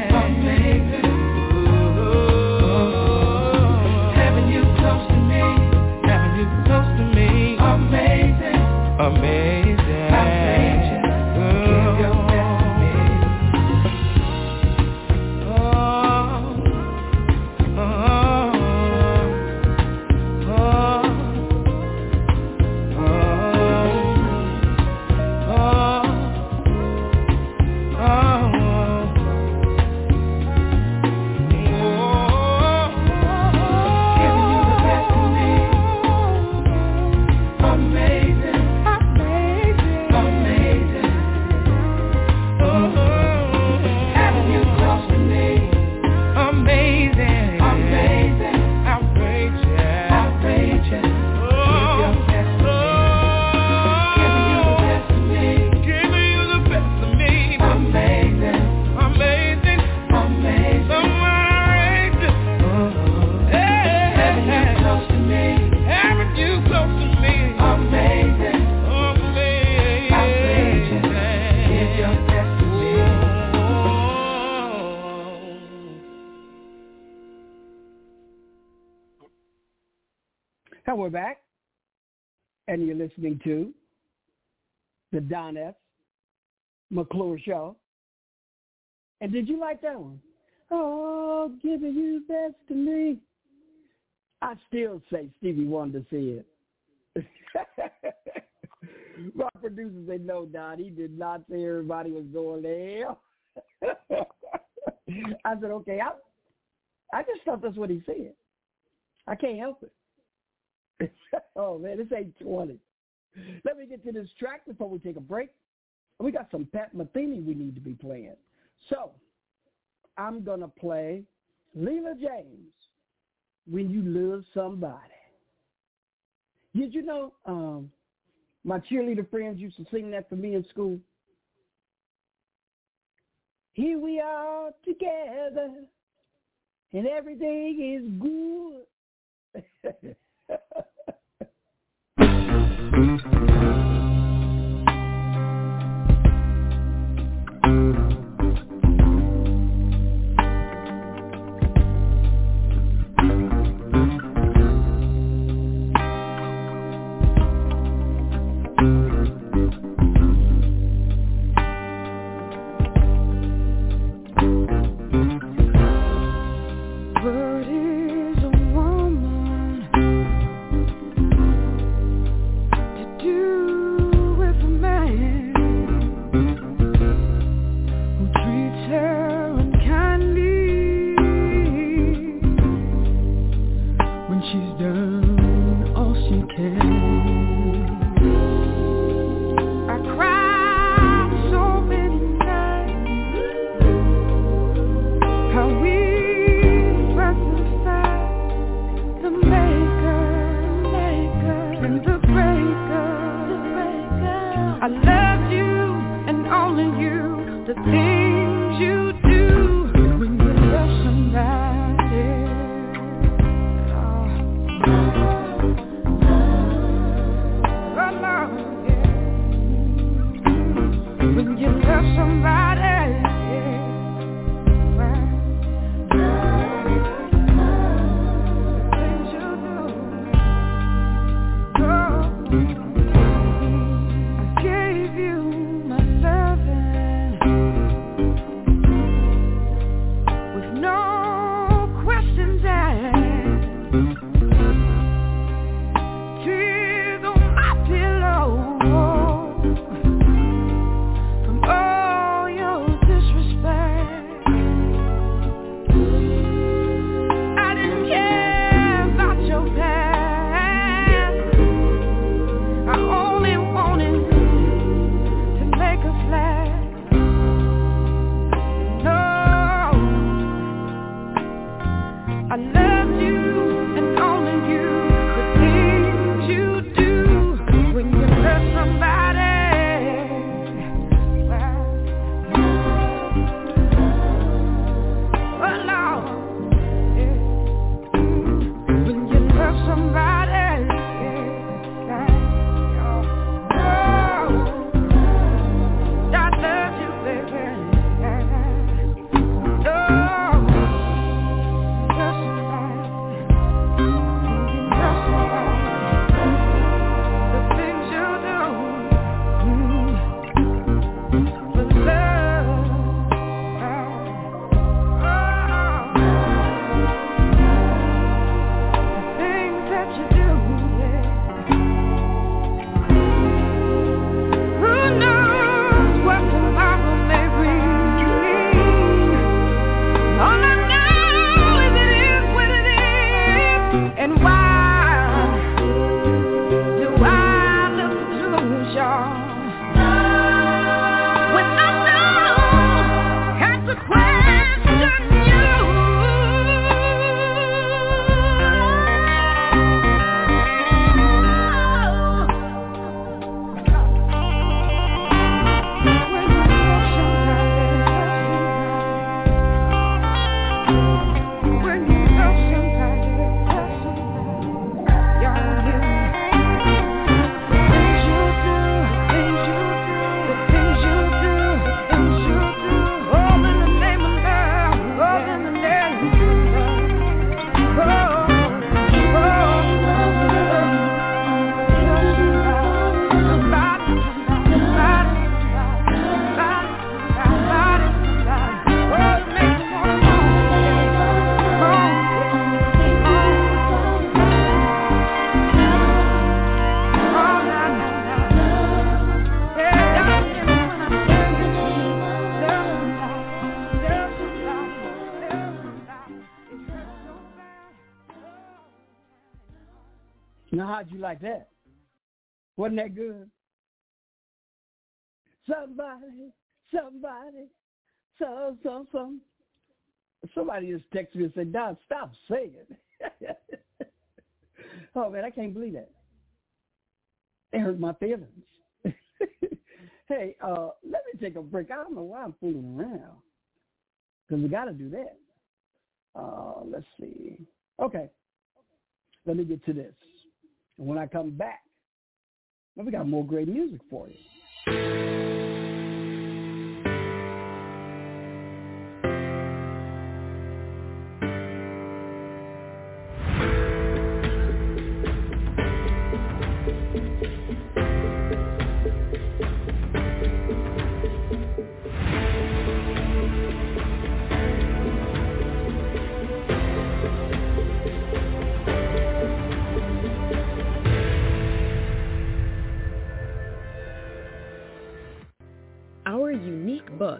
Speaker 3: And we're back, and you're listening to the Don S. McClure Show. And did you like that one? Oh, giving you best to me. I still say Stevie Wonder said. My producer said, no, Don, he did not say everybody was going there. I said, okay, I, I just thought that's what he said. I can't help it. Oh, man, it's eight twenty. Let me get to this track before we take a break. We got some Pat Metheny we need to be playing. So, I'm going to play Leela James, When You Love Somebody. Did you know um, my cheerleader friends used to sing that for me in school? Here we are together, and everything is good.
Speaker 8: Do
Speaker 3: Now, how'd you like that? Wasn't that good? Somebody, somebody, some, some, some. Somebody just texted me and said, Don, stop singing. Oh, man, I can't believe that. It hurt my feelings. Hey, uh, let me take a break. I don't know why I'm fooling around, because we got to do that. Uh, let's see. Okay. Let me get to this. And when I come back, well, we got more great music for you.
Speaker 1: Book,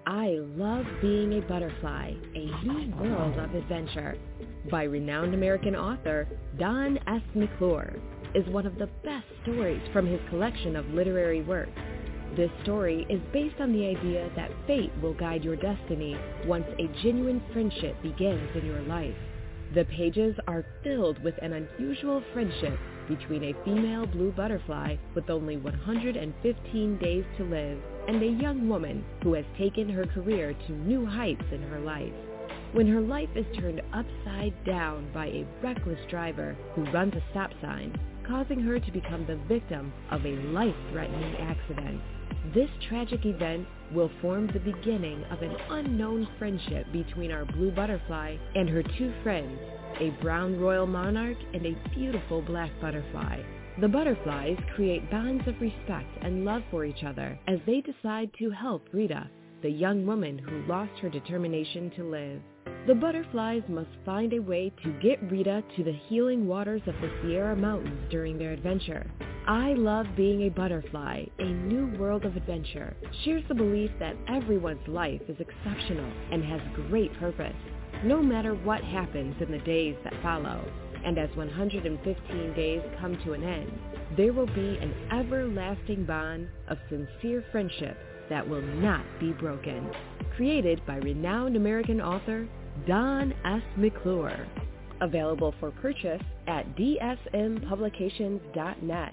Speaker 1: I Love Being a Butterfly, A New World of Adventure, by renowned American author Don S. McClure, is one of the best stories from his collection of literary works. This story is based on the idea that fate will guide your destiny once a genuine friendship begins in your life. The pages are filled with an unusual friendship between a female blue butterfly with only one hundred fifteen days to live and a young woman who has taken her career to new heights in her life. When her life is turned upside down by a reckless driver who runs a stop sign, causing her to become the victim of a life-threatening accident. This tragic event will form the beginning of an unknown friendship between our blue butterfly and her two friends, a brown royal monarch and a beautiful black butterfly. The butterflies create bonds of respect and love for each other as they decide to help Rita, the young woman who lost her determination to live. The butterflies must find a way to get Rita to the healing waters of the Sierra Mountains during their adventure. I Love Being a Butterfly, A New World of Adventure, shares the belief that everyone's life is exceptional and has great purpose, no matter what happens in the days that follow. And as one hundred fifteen days come to an end, there will be an everlasting bond of sincere friendship that will not be broken. Created by renowned American author Don S. McClure. Available for purchase at D S M publications dot net.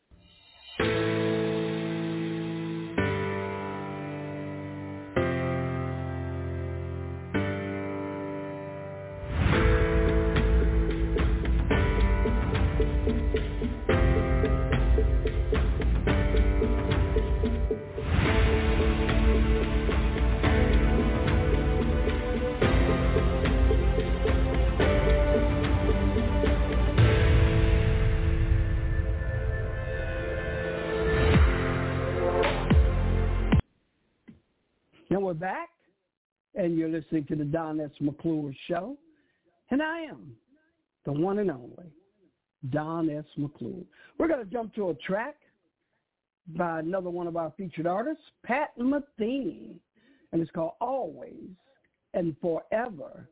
Speaker 3: And we're back, and you're listening to the Don S. McClure Show, and I am the one and only Don S. McClure. We're going to jump to a track by another one of our featured artists, Pat Metheny, and it's called Always and Forever.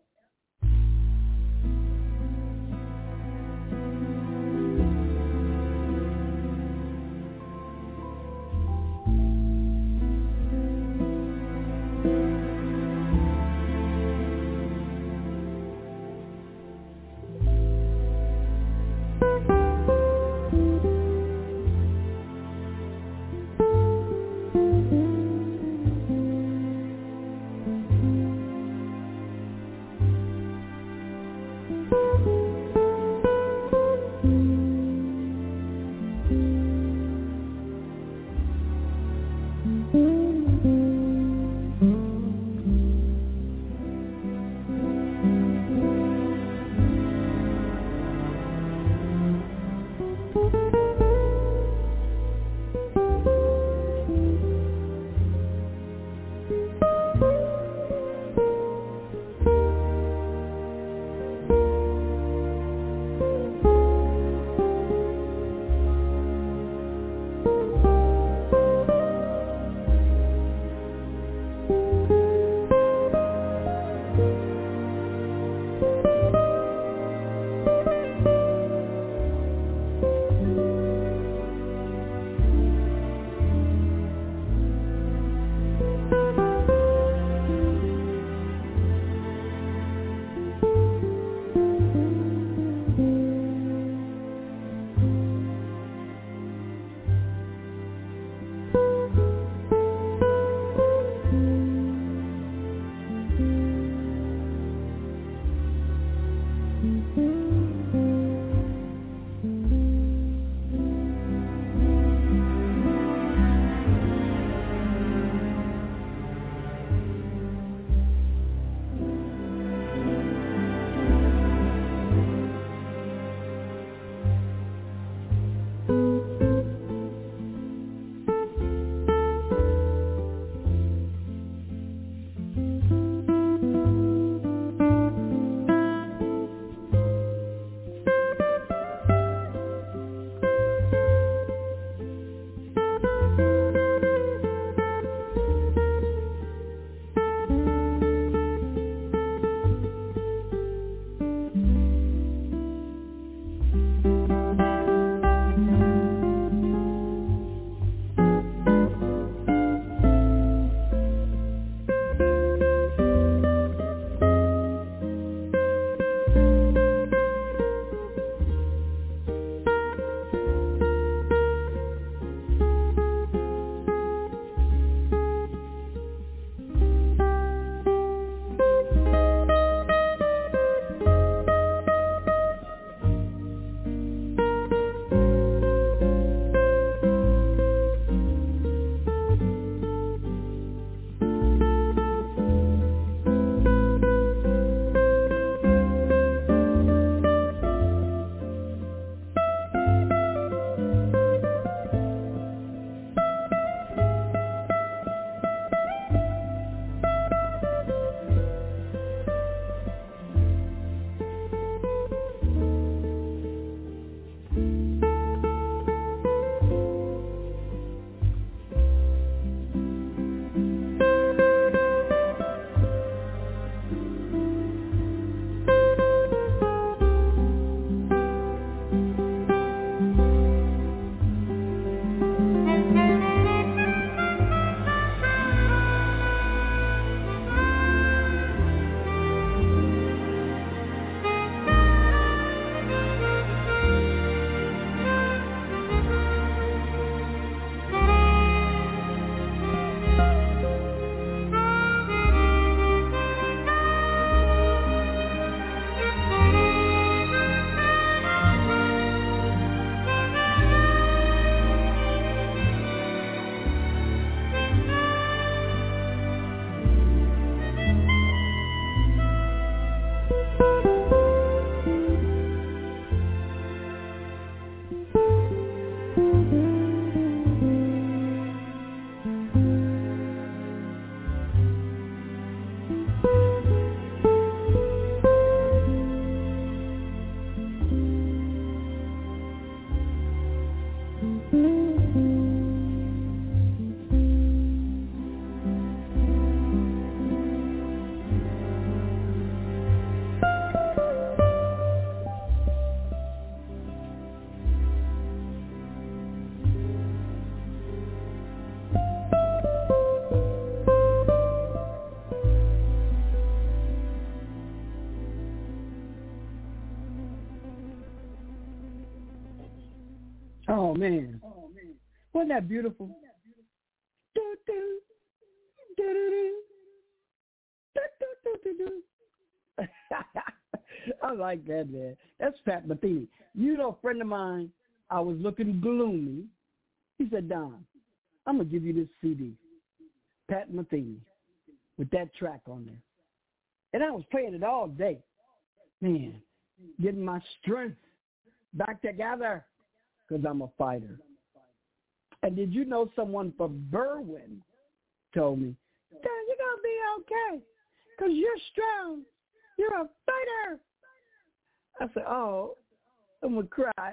Speaker 3: Oh, man. Wasn't that beautiful? Do, do, do, do, do. Do, do, do, do, do. I like that, man. That's Pat Metheny. You know, a friend of mine, I was looking gloomy. He said, Don, I'm going to give you this C D, Pat Metheny, with that track on there. And I was playing it all day. Man, getting my strength back together because I'm a fighter. And did you know someone from Berwyn told me, Don, you're going to be okay because you're strong. You're a fighter. I said, oh, I'm going to cry.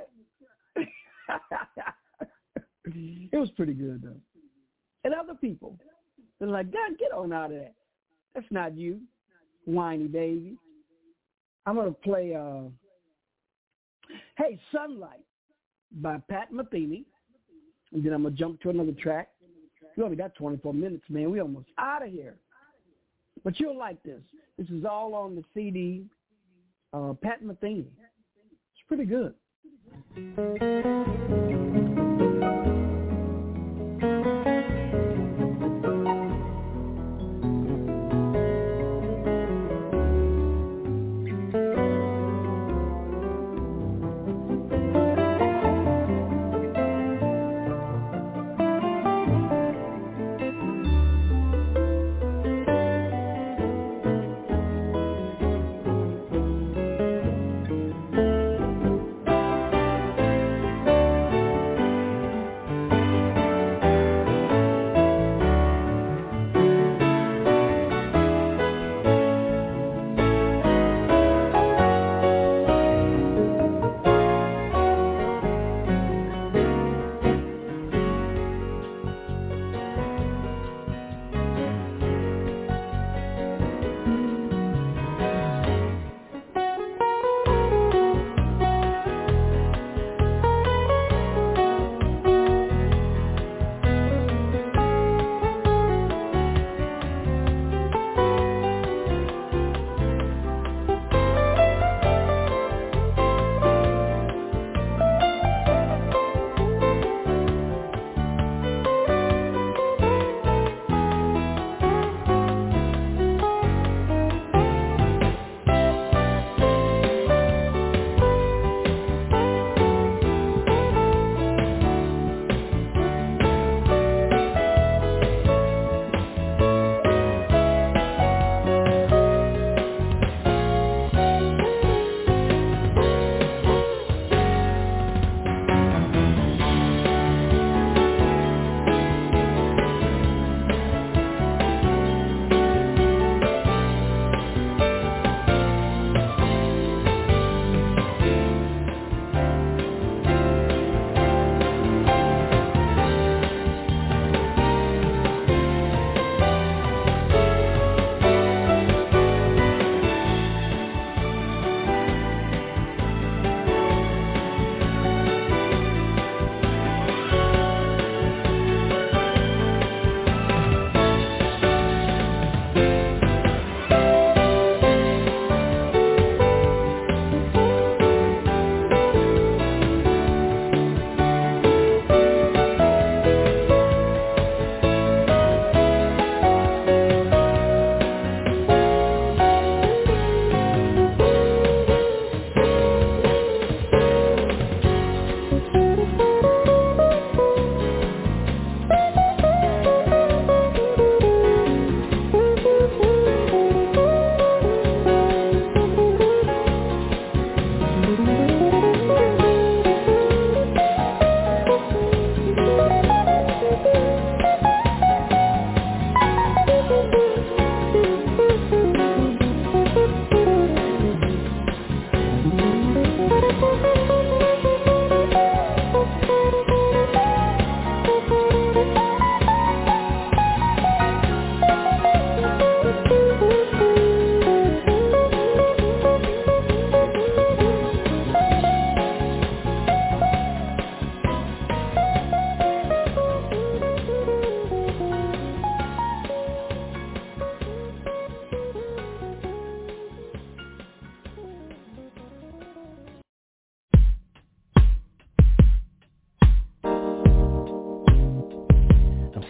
Speaker 3: It was pretty good, though. And other people, they're like, God, get on out of that. That's not you, whiny baby. I'm going to play, uh, Hey, Sunlight by Pat Metheny. And then I'm going to jump to another track. We only got twenty-four minutes, man. We almost out of here. But you'll like this. This is all on the C D, uh, Pat Metheny. It's pretty good.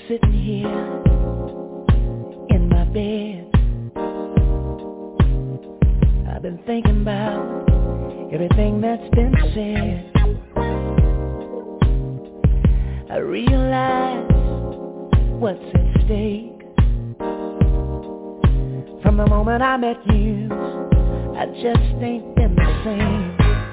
Speaker 7: sitting here in my bed, I've been thinking about everything that's been said. I realize what's at stake. From the moment I met you, I just ain't been the same.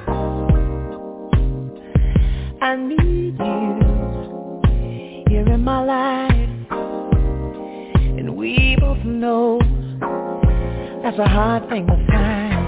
Speaker 7: I need you here in my life, and we both know that's a hard thing to find.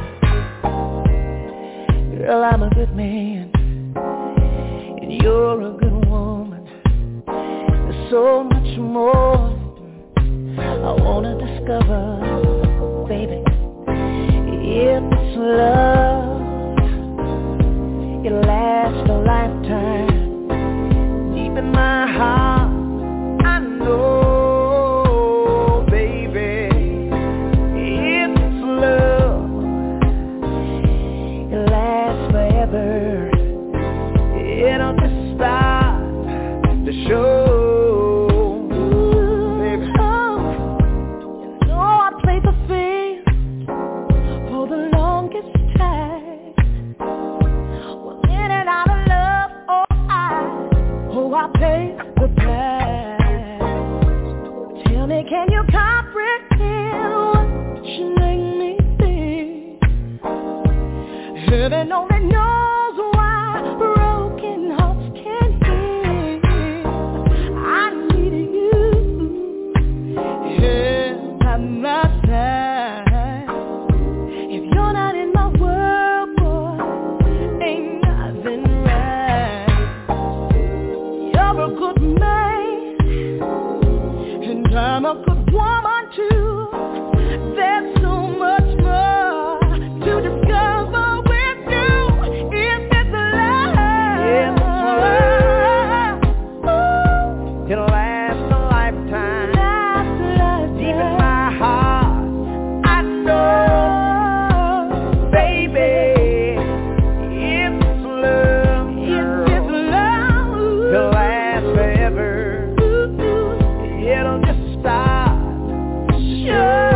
Speaker 7: Girl, I'm a good man, and you're a good woman. There's so much more I wanna discover, baby. If it's love, it'll last a lifetime. Deep in my heart, I know, baby. If it's love, it'll last forever. It'll just start to show. I pay the price. Tell me, can you comprehend what you make me feel? Heaven only knows why broken hearts can't heal. I need you here by my side. If you're not in my world, boy, ain't nothing right. You're a good man, and I'm a good woman too. There's so much more to discover with you. If it's love, if it's love, it'll last a lifetime. Last a lifetime. Deep in my heart, I know, baby. If it's love, girl, if it's love, it'll last forever. It'll just stop. Sure.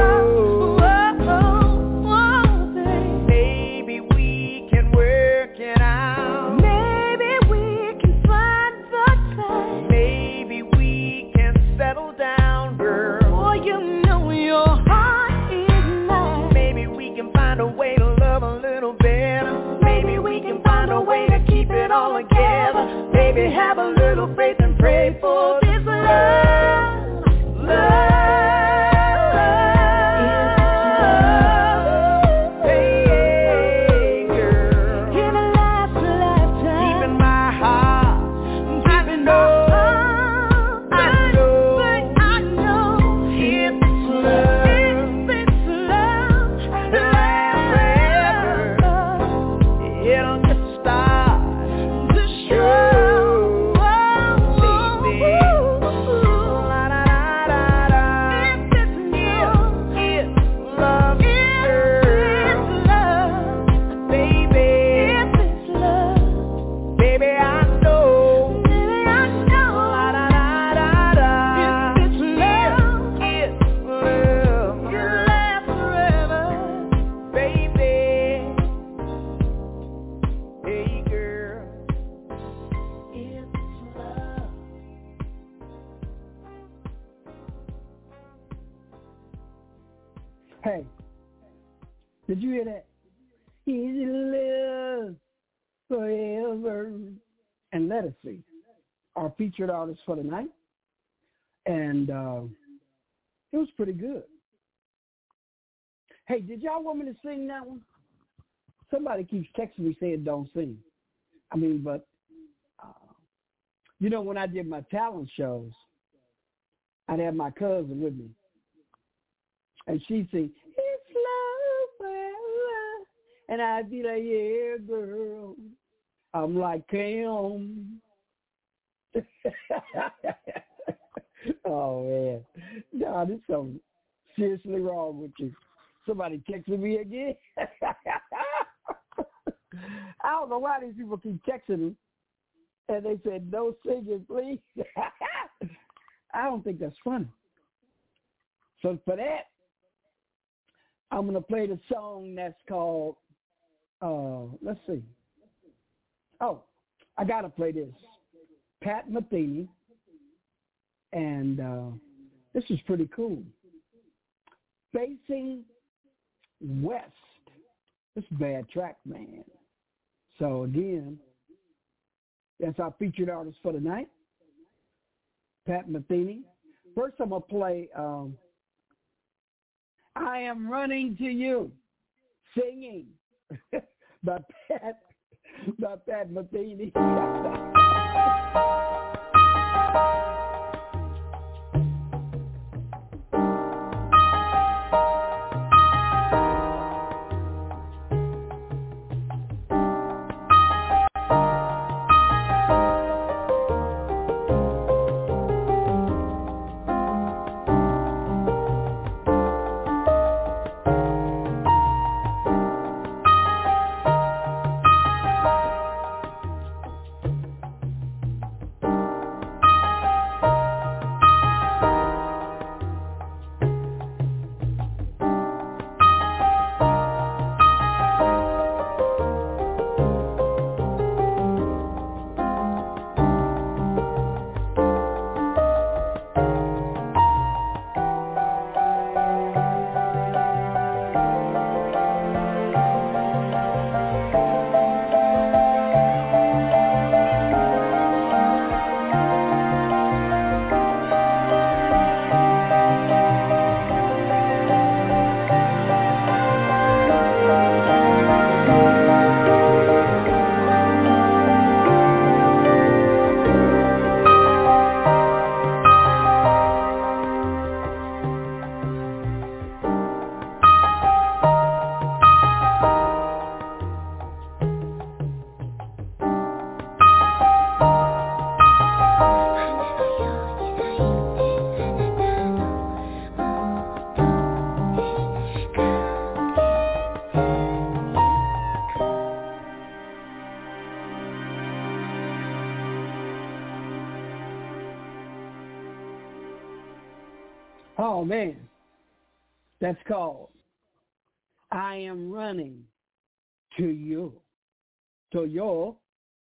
Speaker 7: Maybe we can work it out. Maybe we can find the time. Maybe we can settle down, girl. Boy, you know your heart is mine. Maybe we can find a way to love a little better. Maybe we can find a way to keep it all together. Maybe have a little faith and pray for this love, love. Hey, girl, it'll last a lifetime. Deep in my heart, deep in my heart, I know, I know. If it's love, if it's love, it'll last forever. It'll just start to show.
Speaker 3: Hey, did you hear that? Easy love forever. And Let Us See, our featured artist for the night. And uh, it was pretty good. Hey, did y'all want me to sing that one? Somebody keeps texting me saying don't sing. I mean, but, uh, you know, when I did my talent shows, I'd have my cousin with me. And she'd sing, it's love forever. And I'd be like, yeah, girl. I'm like, Cam. Oh, man. No, there's something seriously wrong with you. Somebody texting me again. I don't know why these people keep texting me. And they said, no singing, please. I don't think that's funny. So for that, I'm going to play the song that's called, uh, let's see. Oh, I got to play this. Pat Metheny, and uh, this is pretty cool. Facing West. This is a bad track, man. So again, that's our featured artist for tonight, Pat Metheny. First, I'm going to play um, I Am Running to You, singing by Pat, by Pat Metheny. Oh, man. That's called I Am Running to You. To you.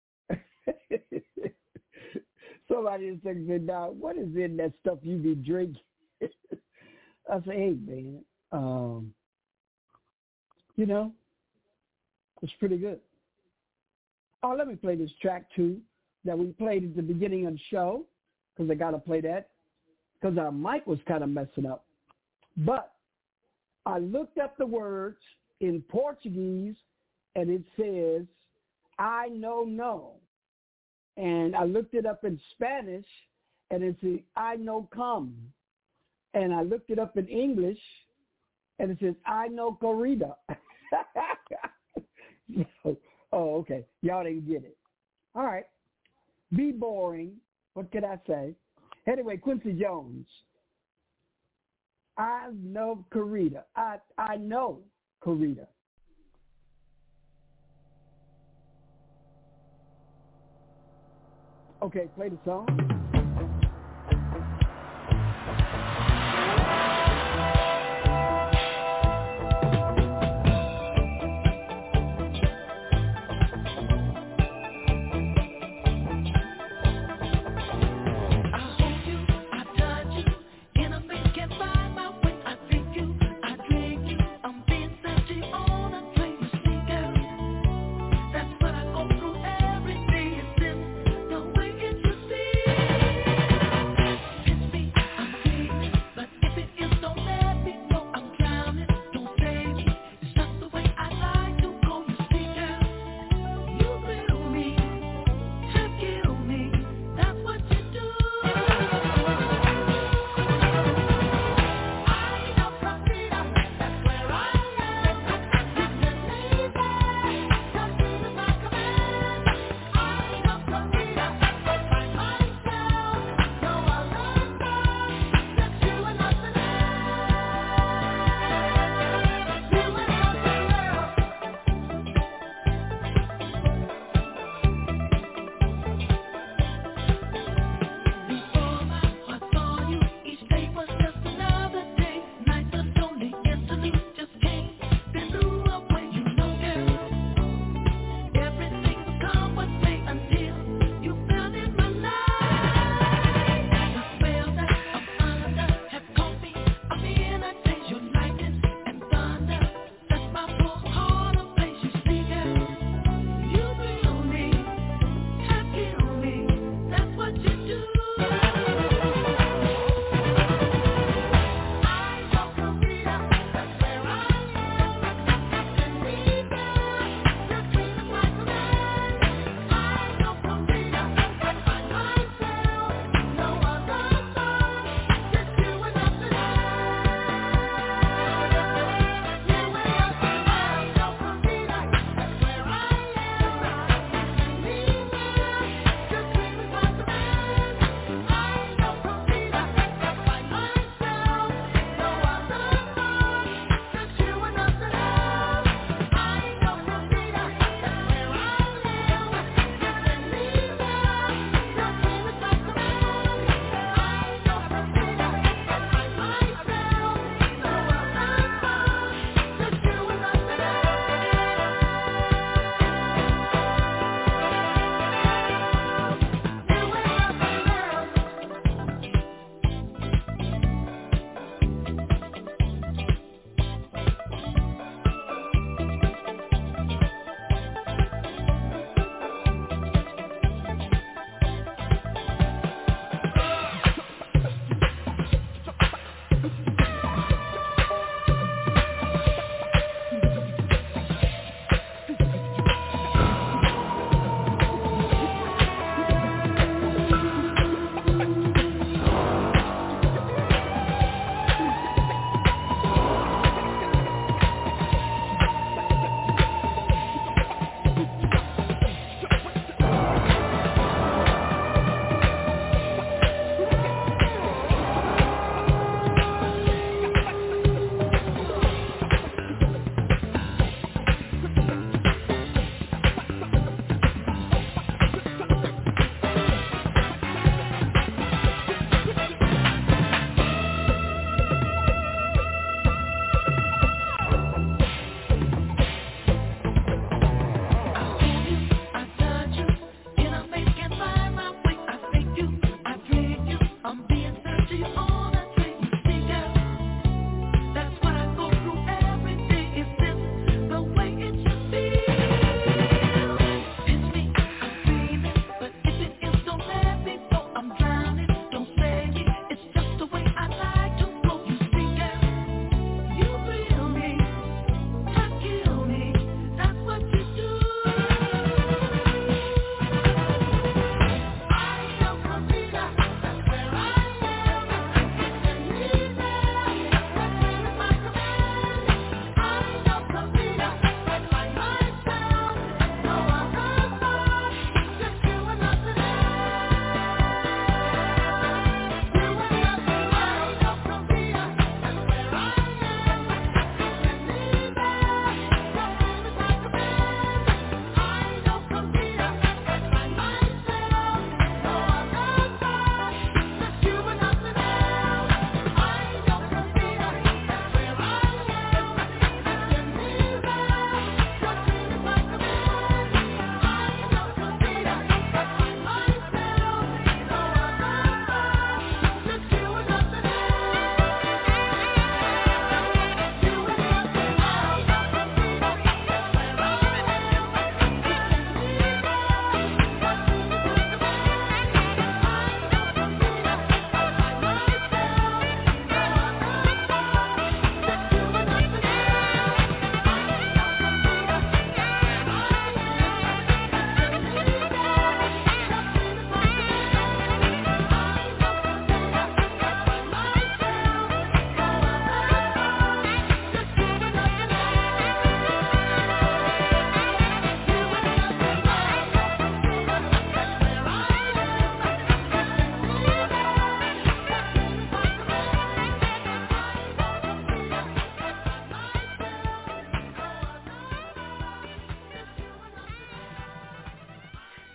Speaker 3: Somebody is saying, now, what is in that stuff you be drinking? I say, hey, man, um, you know, it's pretty good. Oh, let me play this track, too, that we played at the beginning of the show, because I got to play that, because our mic was kind of messing up. But I looked up the words in Portuguese, and it says, I know no. And I looked it up in Spanish, and it says, I know come. And I looked it up in English, and it says, I know corrida. Oh, okay. Y'all didn't get it. All right. Be boring. What could I say? Anyway, Quincy Jones. I know corrida. I I know corrida. Okay, play the song.
Speaker 8: See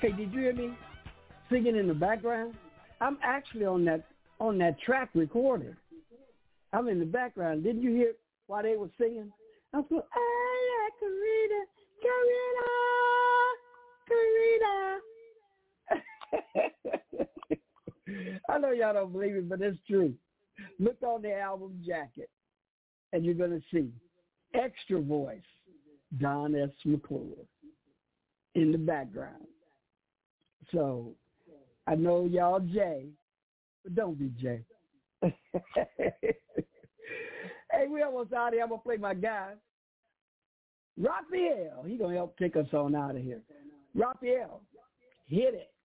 Speaker 3: Hey, did you hear me singing in the background? I'm actually on that on that track recorded. I'm in the background. Didn't you hear while they were singing? I was going, I like Karina, Karina, Karina. I know y'all don't believe it, but it's true. Look on the album jacket, and you're going to see extra voice, Don S. McClure, in the background. So I know y'all Jay, but don't be Jay. Hey, we almost out of here. I'm going to play my guy, Raphael. He's going to help take us on out of here. Raphael, hit it.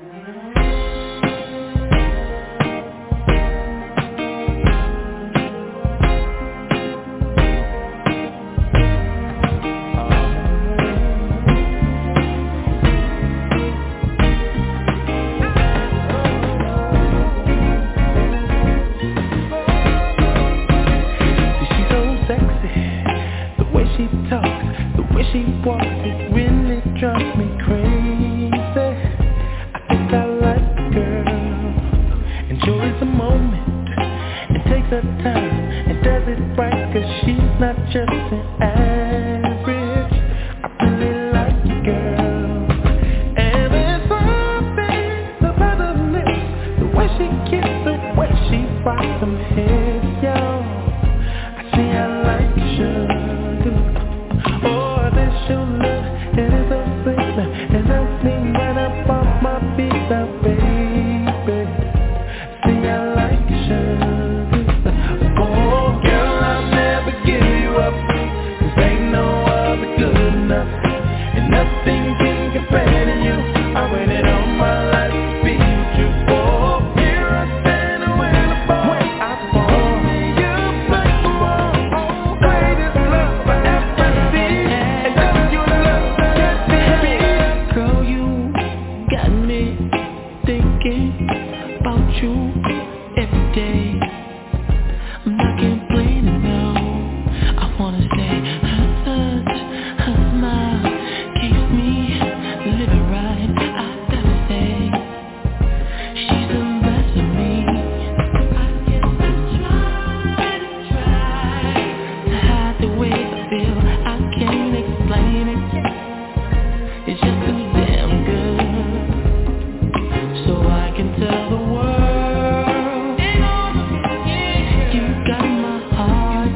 Speaker 5: She walks, it really drives me crazy. I think I like the girl, enjoys the moment, and takes her time, and does it right, cause she's not just an average. I really like the girl, and there's something about her lips, the way she kisses, the way she rocks them hips, yo. I see I like sugar. Your love, it is so sweet, and that's me right up off my feet now, baby. See, I like sugar. Oh, girl, I'll never give you up, cause ain't no other good enough, and nothing can compare to you. I waited all my life to be with you. Oh, here I stand when I fall, when I fall. You break the wall, oh, greatest love I ever seen. About you every day. I'm not complaining, no. I wanna say her touch, her smile keeps me living right. I gotta say, she's the best of me. I guess I try to try to hide the way I feel. I can't explain it. It's just too damn good. So I can tell the world, you got my heart,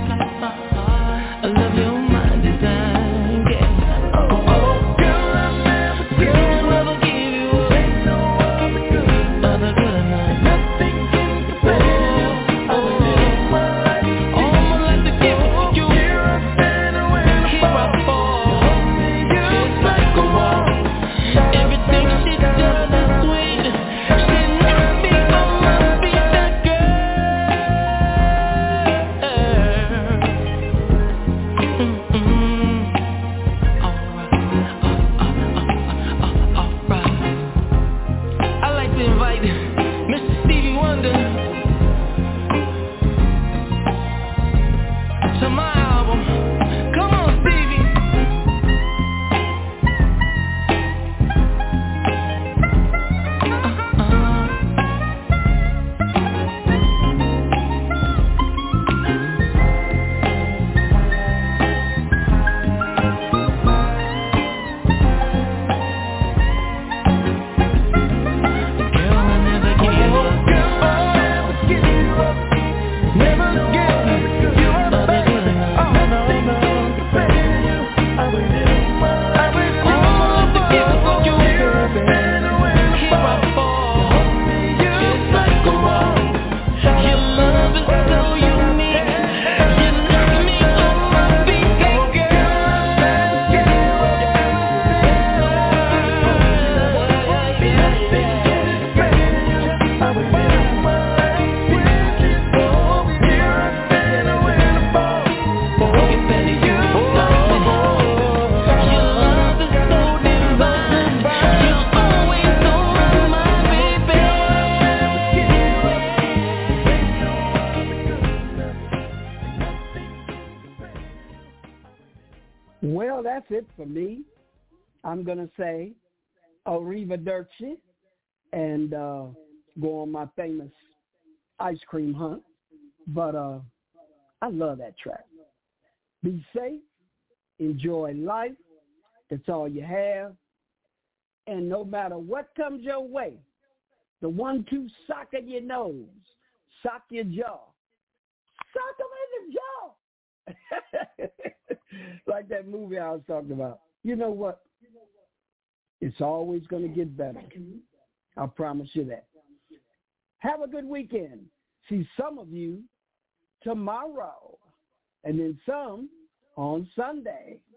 Speaker 5: I love your mind design, yeah. Oh, oh, girl, I'll never give you up, give you up, ain't no other good, other good enough, nothing can compare. Oh, oh, my life, all my life to give it to you. Here I stand when I fall, hold me just like a wall. Everything she does is sweet.
Speaker 3: Well, that's it for me. I'm going to say Arrivederci and uh, go on my famous ice cream hunt. But uh, I love that track. Be safe. Enjoy life. That's all you have. And no matter what comes your way, the one two sock in your nose, sock your jaw, sock them in the jaw. Like that movie I was talking about. You know what? It's always going to get better. I promise you that. Have a good weekend. See some of you tomorrow, and then some on Sunday.